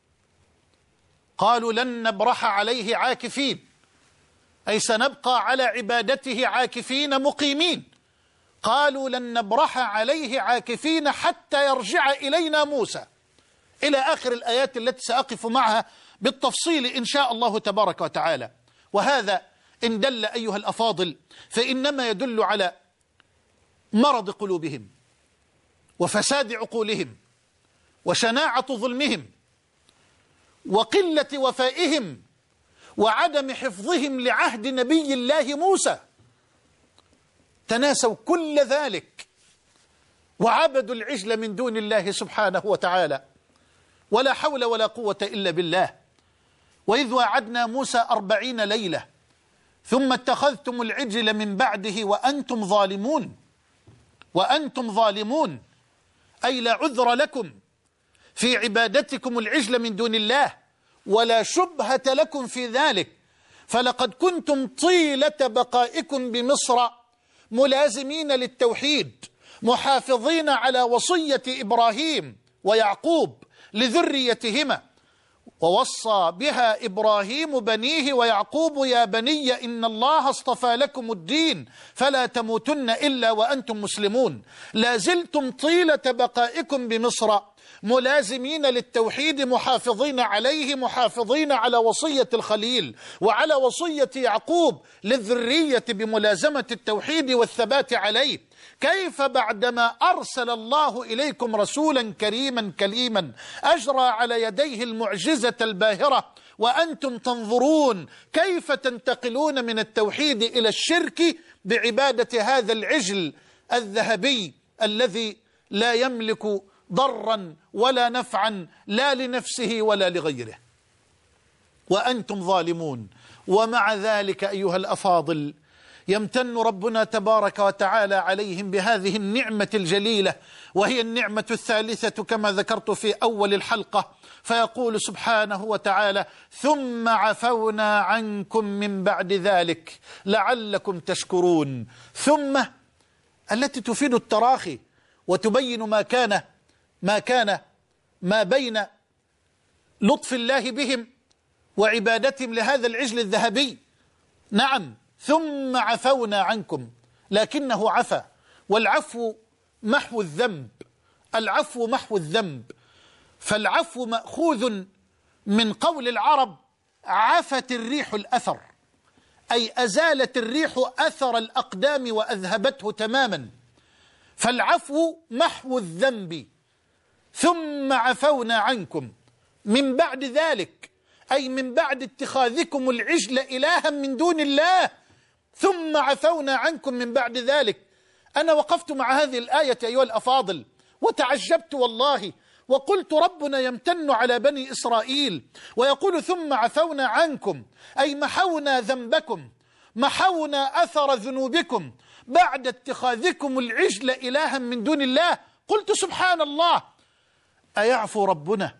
قالوا لن نبرح عليه عاكفين، أي سنبقى على عبادته عاكفين مقيمين. قالوا لن نبرح عليه عاكفين حتى يرجع إلينا موسى، إلى آخر الآيات التي سأقف معها بالتفصيل إن شاء الله تبارك وتعالى. وهذا إن دل أيها الأفاضل فإنما يدل على مرض قلوبهم وفساد عقولهم وشناعة ظلمهم وقلة وفائهم وعدم حفظهم لعهد نبي الله موسى. تناسوا كل ذلك وعبدوا العجل من دون الله سبحانه وتعالى، ولا حول ولا قوة إلا بالله. وإذ وعدنا موسى 40 ليلة ثم اتخذتم العجل من بعده وأنتم ظالمون. وأنتم ظالمون أي لا عذر لكم في عبادتكم العجل من دون الله، ولا شبهة لكم في ذلك، فلقد كنتم طيلة بقائكم بمصر ملازمين للتوحيد، محافظين على وصية إبراهيم ويعقوب لذريتهما، ووصى بها إبراهيم بنيه ويعقوب يا بني إن الله اصطفى لكم الدين فلا تموتن إلا وأنتم مسلمون. لازلتم طيلة بقائكم بمصر ملازمين للتوحيد، محافظين عليه، محافظين على وصية الخليل وعلى وصية يعقوب للذرية بملازمة التوحيد والثبات عليه. كيف بعدما أرسل الله إليكم رسولا كريما كليما أجرى على يديه المعجزة الباهرة وأنتم تنظرون، كيف تنتقلون من التوحيد إلى الشرك بعبادة هذا العجل الذهبي الذي لا يملك ضرا ولا نفعا لا لنفسه ولا لغيره، وأنتم ظالمون. ومع ذلك أيها الأفاضل يمتن ربنا تبارك وتعالى عليهم بهذه النعمة الجليلة، وهي النعمة الثالثة كما ذكرت في أول الحلقة، فيقول سبحانه وتعالى ثم عفونا عنكم من بعد ذلك لعلكم تشكرون. ثم التي تفيد التراخي وتبين ما بين لطف الله بهم وعبادتهم لهذا العجل الذهبي. نعم ثم عفونا عنكم، لكنه عفا، والعفو محو الذنب، العفو محو الذنب. فالعفو مأخوذ من قول العرب عفت الريح الأثر، أي أزالت الريح أثر الأقدام وأذهبته تماما. فالعفو محو الذنب، ثم عفونا عنكم من بعد ذلك، أي من بعد اتخاذكم العجل إلها من دون الله، ثم عفونا عنكم من بعد ذلك. أنا وقفت مع هذه الآية أيها الأفاضل وتعجبت والله، وقلت ربنا يمتن على بني إسرائيل ويقول ثم عفونا عنكم، أي محونا ذنبكم، محونا أثر ذنوبكم بعد اتخاذكم العجل إلها من دون الله. قلت سبحان الله، أيعفو ربنا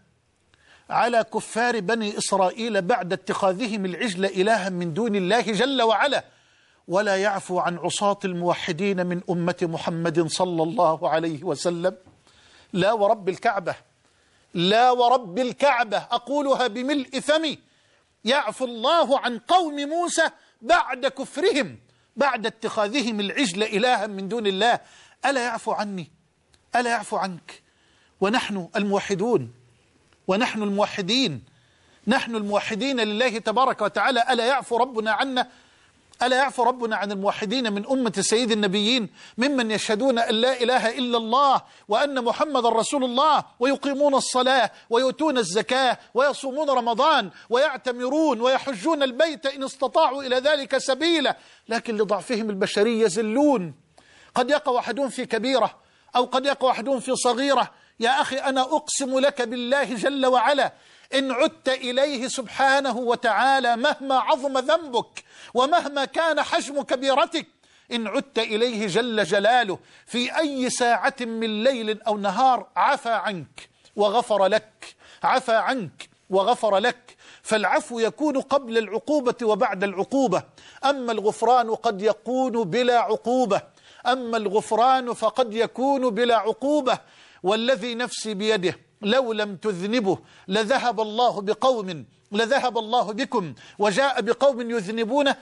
على كفار بني إسرائيل بعد اتخاذهم العجل إلها من دون الله جل وعلا، ولا يعفو عن عصاة الموحدين من أمة محمد صلى الله عليه وسلم؟ لا ورب الكعبة، لا ورب الكعبة، أقولها بملء فمي، يعفو الله عن قوم موسى بعد كفرهم، بعد اتخاذهم العجل إلها من دون الله. ألا يعفو عني؟ ألا يعفو عنك؟ ونحن الموحدون، ونحن الموحدين، نحن الموحدين لله تبارك وتعالى، ألا يعفو ربنا عنا؟ ألا يعفو ربنا عن الموحدين من أمة سيد النبيين ممن يشهدون أن لا إله إلا الله وأن محمد رسول الله، ويقيمون الصلاة ويؤتون الزكاة ويصومون رمضان ويعتمرون ويحجون البيت إن استطاعوا إلى ذلك سبيلا، لكن لضعفهم البشري يزلون. قد يقع أحدهم في كبيرة أو قد يقع أحدهم في صغيرة. يا أخي أنا أقسم لك بالله جل وعلا، إن عدت إليه سبحانه وتعالى مهما عظم ذنبك ومهما كان حجم كبيرتك، إن عدت إليه جل جلاله في أي ساعة من ليل أو نهار عفى عنك وغفر لك، عفى عنك وغفر لك. فالعفو يكون قبل العقوبة وبعد العقوبة، أما الغفران قد يكون بلا عقوبة، أما الغفران فقد يكون بلا عقوبة. والذي نفسي بيده لو لم تذنبوا لذهب الله بقوم، لذهب الله بكم وجاء بقوم يذنبون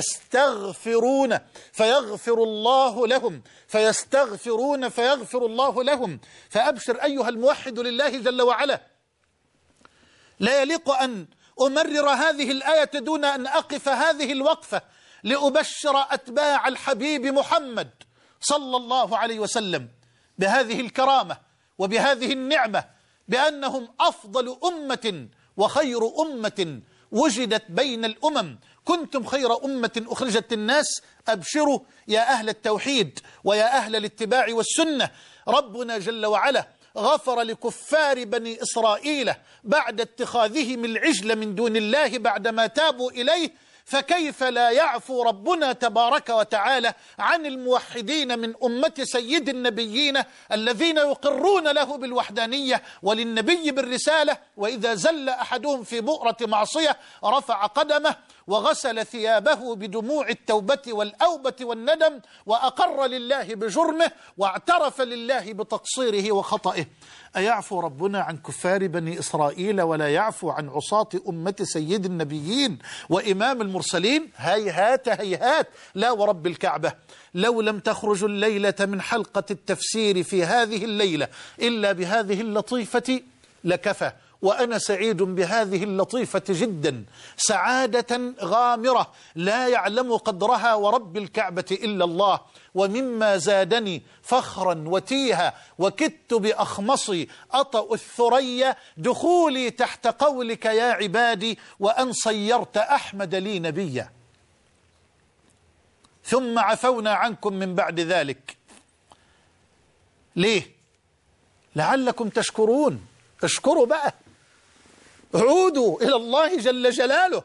فيستغفرون فيغفر الله لهم، فيستغفرون فيغفر الله لهم. فأبشر أيها الموحد لله جل وعلا. لا يليق أن أمرر هذه الآية دون أن أقف هذه الوقفة لأبشر أتباع الحبيب محمد صلى الله عليه وسلم بهذه الكرامة وبهذه النعمة، بأنهم أفضل أمة وخير أمة وجدت بين الأمم، كنتم خير أمة أخرجت الناس. أبشروا يا أهل التوحيد ويا أهل الاتباع والسنة، ربنا جل وعلا غفر لكفار بني إسرائيل بعد اتخاذهم العجل من دون الله بعدما تابوا إليه، فكيف لا يعفو ربنا تبارك وتعالى عن الموحدين من أمة سيد النبيين الذين يقرون له بالوحدانية وللنبي بالرسالة، وإذا زل أحدهم في بؤرة معصية رفع قدمه وغسل ثيابه بدموع التوبة والأوبة والندم وأقر لله بجرمه واعترف لله بتقصيره وخطئه. أيعفو ربنا عن كفار بني إسرائيل ولا يعفو عن عصاة أمة سيد النبيين وإمام المرسلين؟ هيهات هيهات، لا ورب الكعبة. لو لم تخرج الليلة من حلقة التفسير في هذه الليلة إلا بهذه اللطيفة لكفى، وأنا سعيد بهذه اللطيفة جدا، سعادة غامرة لا يعلم قدرها ورب الكعبة إلا الله. ومما زادني فخرا وتيها وكدت بأخمصي أطأ الثريا دخولي تحت قولك يا عبادي وأن صيرت أحمد لي نبيا. ثم عفونا عنكم من بعد ذلك. ليه؟ لعلكم تشكرون. اشكروا بقى، عودوا إلى الله جل جلاله،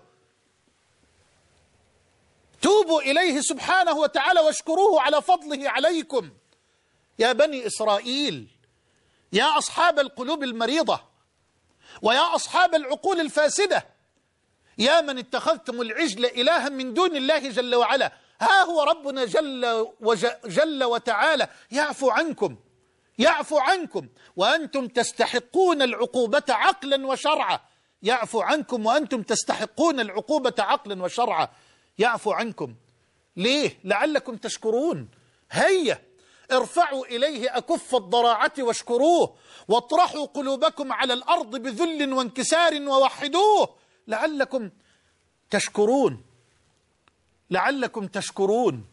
توبوا إليه سبحانه وتعالى واشكروه على فضله عليكم. يا بني إسرائيل، يا أصحاب القلوب المريضة ويا أصحاب العقول الفاسدة، يا من اتخذتم العجل إلها من دون الله جل وعلا، ها هو ربنا جل وتعالى يعفو عنكم، يعفو عنكم وأنتم تستحقون العقوبة عقلا وشرعا، يعفو عنكم وأنتم تستحقون العقوبة عقلا وشرعا، يعفو عنكم. ليه؟ لعلكم تشكرون. هيا ارفعوا إليه أكف الضراعة واشكروه، واطرحوا قلوبكم على الأرض بذل وانكسار ووحدوه لعلكم تشكرون، لعلكم تشكرون.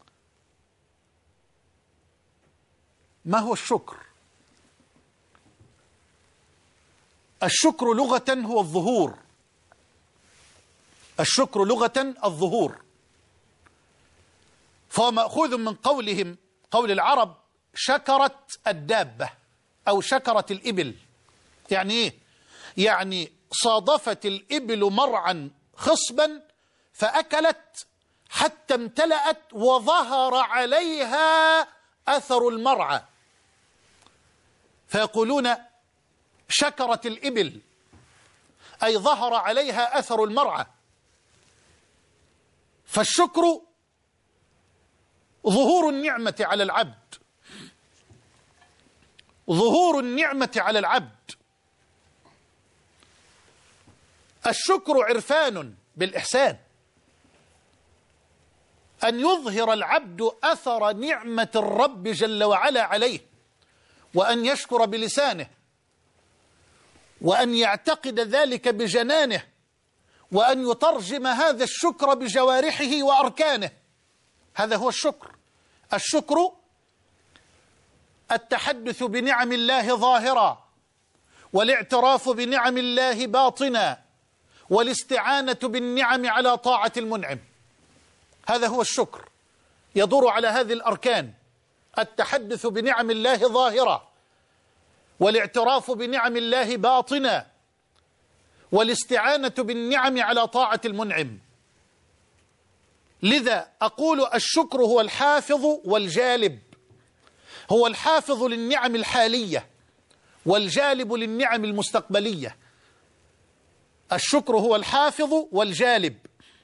ما هو الشكر؟ الشكر لغة هو الظهور. الشكر لغة الظهور، فهو مأخوذ من قولهم، قول العرب: شكرت الدابة أو شكرت الإبل. يعني إيه؟ يعني صادفت الإبل مرعا خصبا فأكلت حتى امتلأت وظهر عليها أثر المرعى، فيقولون شكرت الإبل، أي ظهر عليها أثر المرعى. فالشكر ظهور النعمة على العبد، ظهور النعمة على العبد. الشكر عرفان بالإحسان، أن يظهر العبد أثر نعمة الرب جل وعلا عليه، وأن يشكر بلسانه، وأن يعتقد ذلك بجنانه، وأن يترجم هذا الشكر بجوارحه وأركانه. هذا هو الشكر. الشكر التحدث بنعم الله ظاهرا، والاعتراف بنعم الله باطنا، والاستعانة بالنعم على طاعة المنعم. هذا هو الشكر، يدور على هذه الأركان: التحدث بنعم الله ظاهرا، والاعتراف بنعم الله باطنا، والاستعانة بالنعم على طاعة المنعم. لذا أقول الشكر هو الحافظ والجالب، هو الحافظ للنعم الحالية والجالب للنعم المستقبلية. الشكر هو الحافظ والجالب،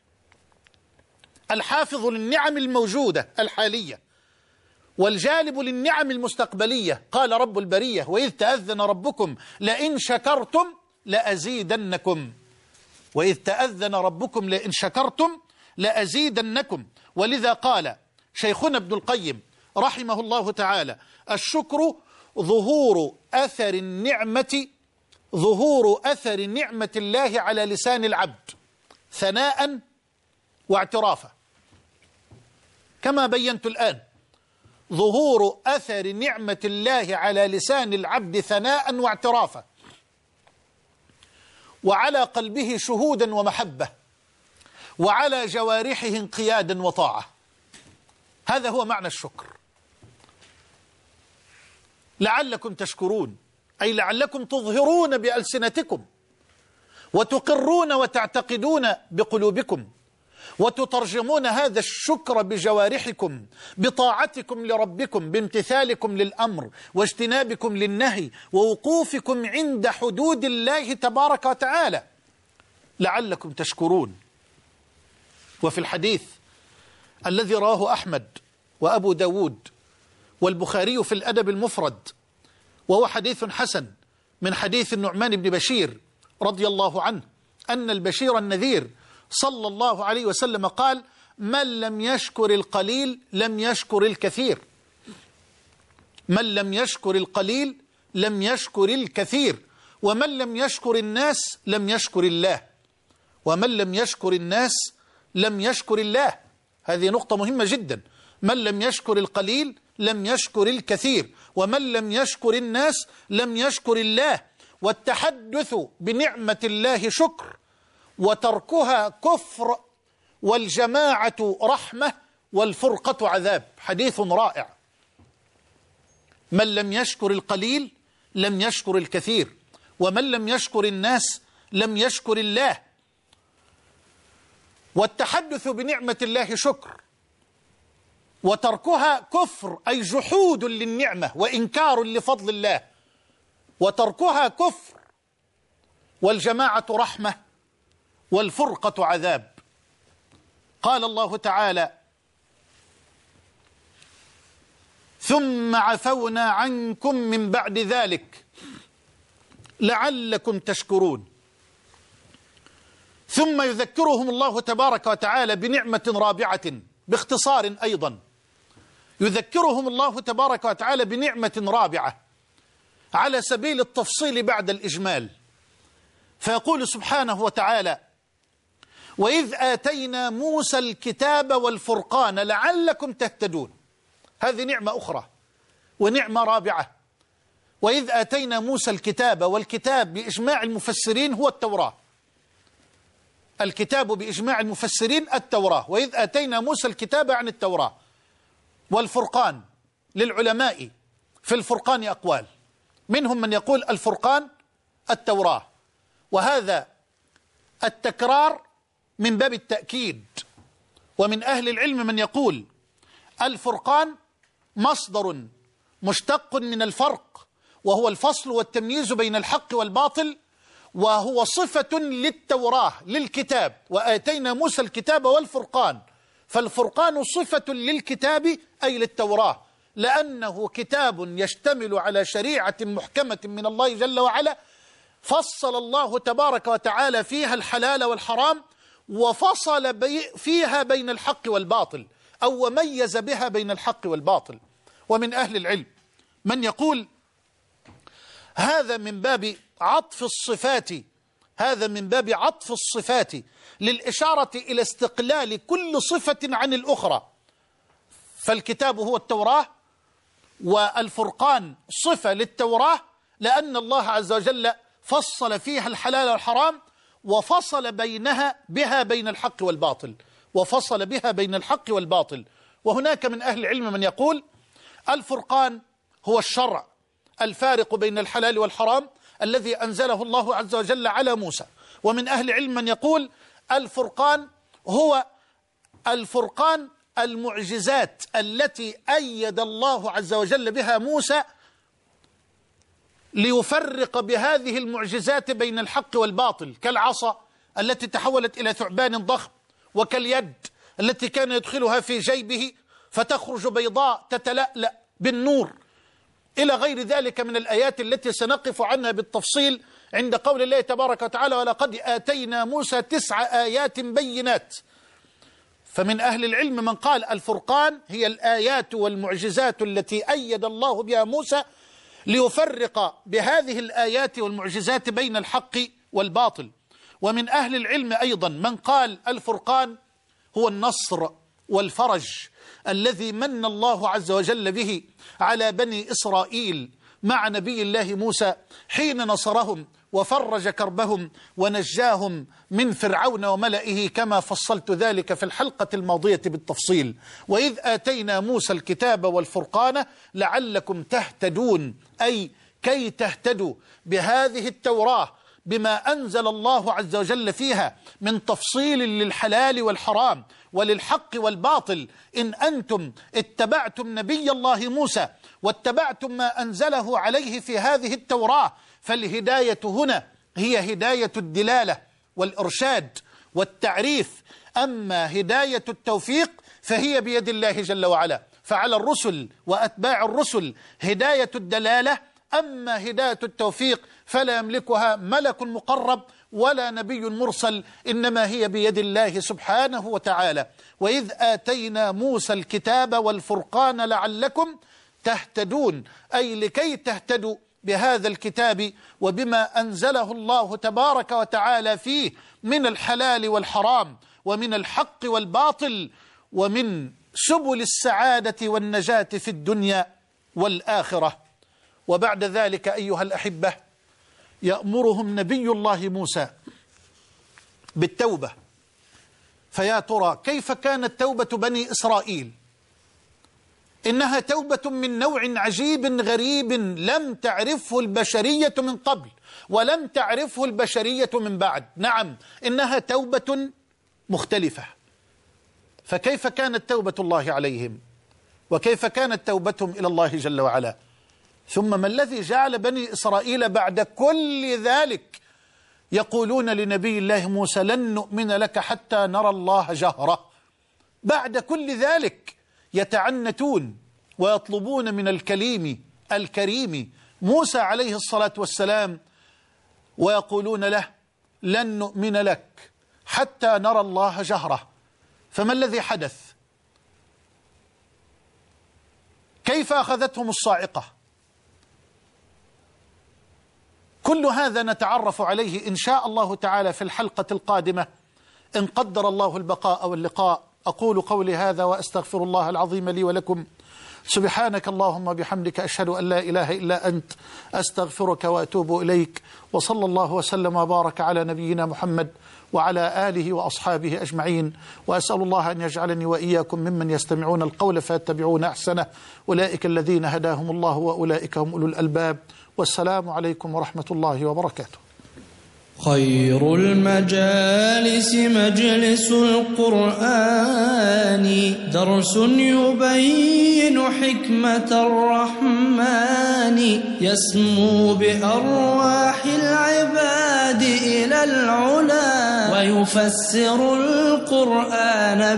الحافظ للنعم الموجودة الحالية والجالب للنعم المستقبلية. قال رب البرية: وإذ تأذن ربكم لئن شكرتم لأزيدنكم. وإذ تأذن ربكم لئن شكرتم لأزيدنكم. ولذا قال شيخنا ابن القيم رحمه الله تعالى: الشكر ظهور أثر النعمة، ظهور أثر نعمة الله على لسان العبد ثناء واعترافا. كما بينت الآن، ظهور أثر نعمة الله على لسان العبد ثناء واعترافا، وعلى قلبه شهودا ومحبة، وعلى جوارحه انقيادا وطاعة. هذا هو معنى الشكر. لعلكم تشكرون، أي لعلكم تظهرون بألسنتكم، وتقرون وتعتقدون بقلوبكم، وتترجمون هذا الشكر بجوارحكم، بطاعتكم لربكم، بامتثالكم للأمر واجتنابكم للنهي، ووقوفكم عند حدود الله تبارك وتعالى. لعلكم تشكرون. وفي الحديث الذي رواه أحمد وأبو داود والبخاري في الأدب المفرد، وهو حديث حسن، من حديث النعمان بن بشير رضي الله عنه، أن البشير النذير صلى الله عليه وسلم قال: من لم يشكر القليل لم يشكر الكثير. من لم يشكر القليل لم يشكر الكثير، ومن لم يشكر الناس لم يشكر الله، ومن لم يشكر الناس لم يشكر الله. هذه نقطة مهمة جدا. من لم يشكر القليل لم يشكر الكثير، ومن لم يشكر الناس لم يشكر الله. والتحدث بنعمة الله شكر، وتركها كفر، والجماعة رحمة، والفرقة عذاب. حديث رائع. من لم يشكر القليل لم يشكر الكثير، ومن لم يشكر الناس لم يشكر الله. والتحدث بنعمة الله شكر، وتركها كفر، أي جحود للنعمة وإنكار لفضل الله. وتركها كفر، والجماعة رحمة، والفرقة عذاب. قال الله تعالى: ثم عفونا عنكم من بعد ذلك لعلكم تشكرون. ثم يذكرهم الله تبارك وتعالى بنعمة رابعة، باختصار أيضا يذكرهم الله تبارك وتعالى بنعمة رابعة على سبيل التفصيل بعد الإجمال، فيقول سبحانه وتعالى: وإذ آتينا موسى الكتاب والفرقان لعلكم تهتدون. هذه نعمة أخرى ونعمة رابعة. وإذ آتينا موسى الكتاب، والكتاب بإجماع المفسرين هو التوراة. الكتاب بإجماع المفسرين التوراة، وإذ آتينا موسى الكتاب عن التوراة. والفرقان للعلماء في الفرقان أقوال، منهم من يقول الفرقان التوراة، وهذا التكرار من باب التأكيد. ومن أهل العلم من يقول الفرقان مصدر مشتق من الفرق، وهو الفصل والتمييز بين الحق والباطل، وهو صفة للتوراة للكتاب. وآتينا موسى الكتاب والفرقان، فالفرقان صفة للكتاب أي للتوراة، لأنه كتاب يشتمل على شريعة محكمة من الله جل وعلا، فصل الله تبارك وتعالى فيها الحلال والحرام، وفصل فيها بين الحق والباطل، أو وميز بها بين الحق والباطل. ومن أهل العلم من يقول هذا من باب عطف الصفات، هذا من باب عطف الصفات للإشارة إلى استقلال كل صفة عن الأخرى، فالكتاب هو التوراة، والفرقان صفة للتوراة، لأن الله عز وجل فصل فيها الحلال والحرام، وفصل بها بين الحق والباطل، وفصل بها بين الحق والباطل. وهناك من أهل العلم من يقول الفرقان هو الشرع الفارق بين الحلال والحرام الذي أنزله الله عز وجل على موسى. ومن أهل العلم من يقول الفرقان هو الفرقان المعجزات التي أيد الله عز وجل بها موسى ليفرق بهذه المعجزات بين الحق والباطل، كالعصا التي تحولت إلى ثعبان ضخم، وكاليد التي كان يدخلها في جيبه فتخرج بيضاء تتلألأ بالنور، إلى غير ذلك من الآيات التي سنقف عنها بالتفصيل عند قول الله تبارك وتعالى ولقد آتينا موسى 9 آيات بينات. فمن أهل العلم من قال الفرقان هي الآيات والمعجزات التي أيد الله بها موسى ليفرق بهذه الآيات والمعجزات بين الحق والباطل. ومن أهل العلم أيضا من قال الفرقان هو النصر والفرج الذي من الله عز وجل به على بني إسرائيل مع نبي الله موسى حين نصرهم وفرج كربهم ونجاهم من فرعون وملئه، كما فصلت ذلك في الحلقة الماضية بالتفصيل. وإذ آتينا موسى الكتاب والفرقان لعلكم تهتدون، أي كي تهتدوا بهذه التوراة بما أنزل الله عز وجل فيها من تفصيل للحلال والحرام وللحق والباطل. إن أنتم اتبعتم نبي الله موسى واتبعتم ما أنزله عليه في هذه التوراة، فالهداية هنا هي هداية الدلالة والإرشاد والتعريف، أما هداية التوفيق فهي بيد الله جل وعلا. فعلى الرسل وأتباع الرسل هداية الدلالة، أما هداية التوفيق فلا يملكها ملك مقرب ولا نبي مرسل، إنما هي بيد الله سبحانه وتعالى. وإذ آتينا موسى الكتاب والفرقان لعلكم تهتدون، أي لكي تهتدوا بهذا الكتاب وبما أنزله الله تبارك وتعالى فيه من الحلال والحرام ومن الحق والباطل ومن سبل السعادة والنجاة في الدنيا والآخرة. وبعد ذلك أيها الأحبة يأمرهم نبي الله موسى بالتوبة. فيا ترى كيف كانت توبة بني إسرائيل؟ إنها توبة من نوع عجيب غريب لم تعرفه البشرية من قبل ولم تعرفه البشرية من بعد. نعم، إنها توبة مختلفة. فكيف كانت توبة الله عليهم؟ وكيف كانت توبتهم إلى الله جل وعلا؟ ثم ما الذي جعل بني إسرائيل بعد كل ذلك يقولون لنبي الله موسى لن نؤمن لك حتى نرى الله جهرة؟ بعد كل ذلك يتعنتون ويطلبون من الكريم موسى عليه الصلاة والسلام، ويقولون له لن نؤمن لك حتى نرى الله جهرة. فما الذي حدث؟ كيف أخذتهم الصاعقة؟ كل هذا نتعرف عليه إن شاء الله تعالى في الحلقة القادمة إن قدر الله البقاء واللقاء. أقول قولي هذا وأستغفر الله العظيم لي ولكم، سبحانك اللهم بحمدك، أشهد أن لا إله إلا أنت، أستغفرك وأتوب إليك. وصلى الله وسلم وبارك على نبينا محمد وعلى آله وأصحابه أجمعين. وأسأل الله أن يجعلني وإياكم ممن يستمعون القول فيتبعون أحسنه، أولئك الذين هداهم الله وأولئك هم أولو الألباب. والسلام عليكم ورحمة الله وبركاته. خير المجالس مجلس القرآن، درس يبين حكمة الرحمن، يسمو بأرواح العباد إلى العلا، ويفسر القرآن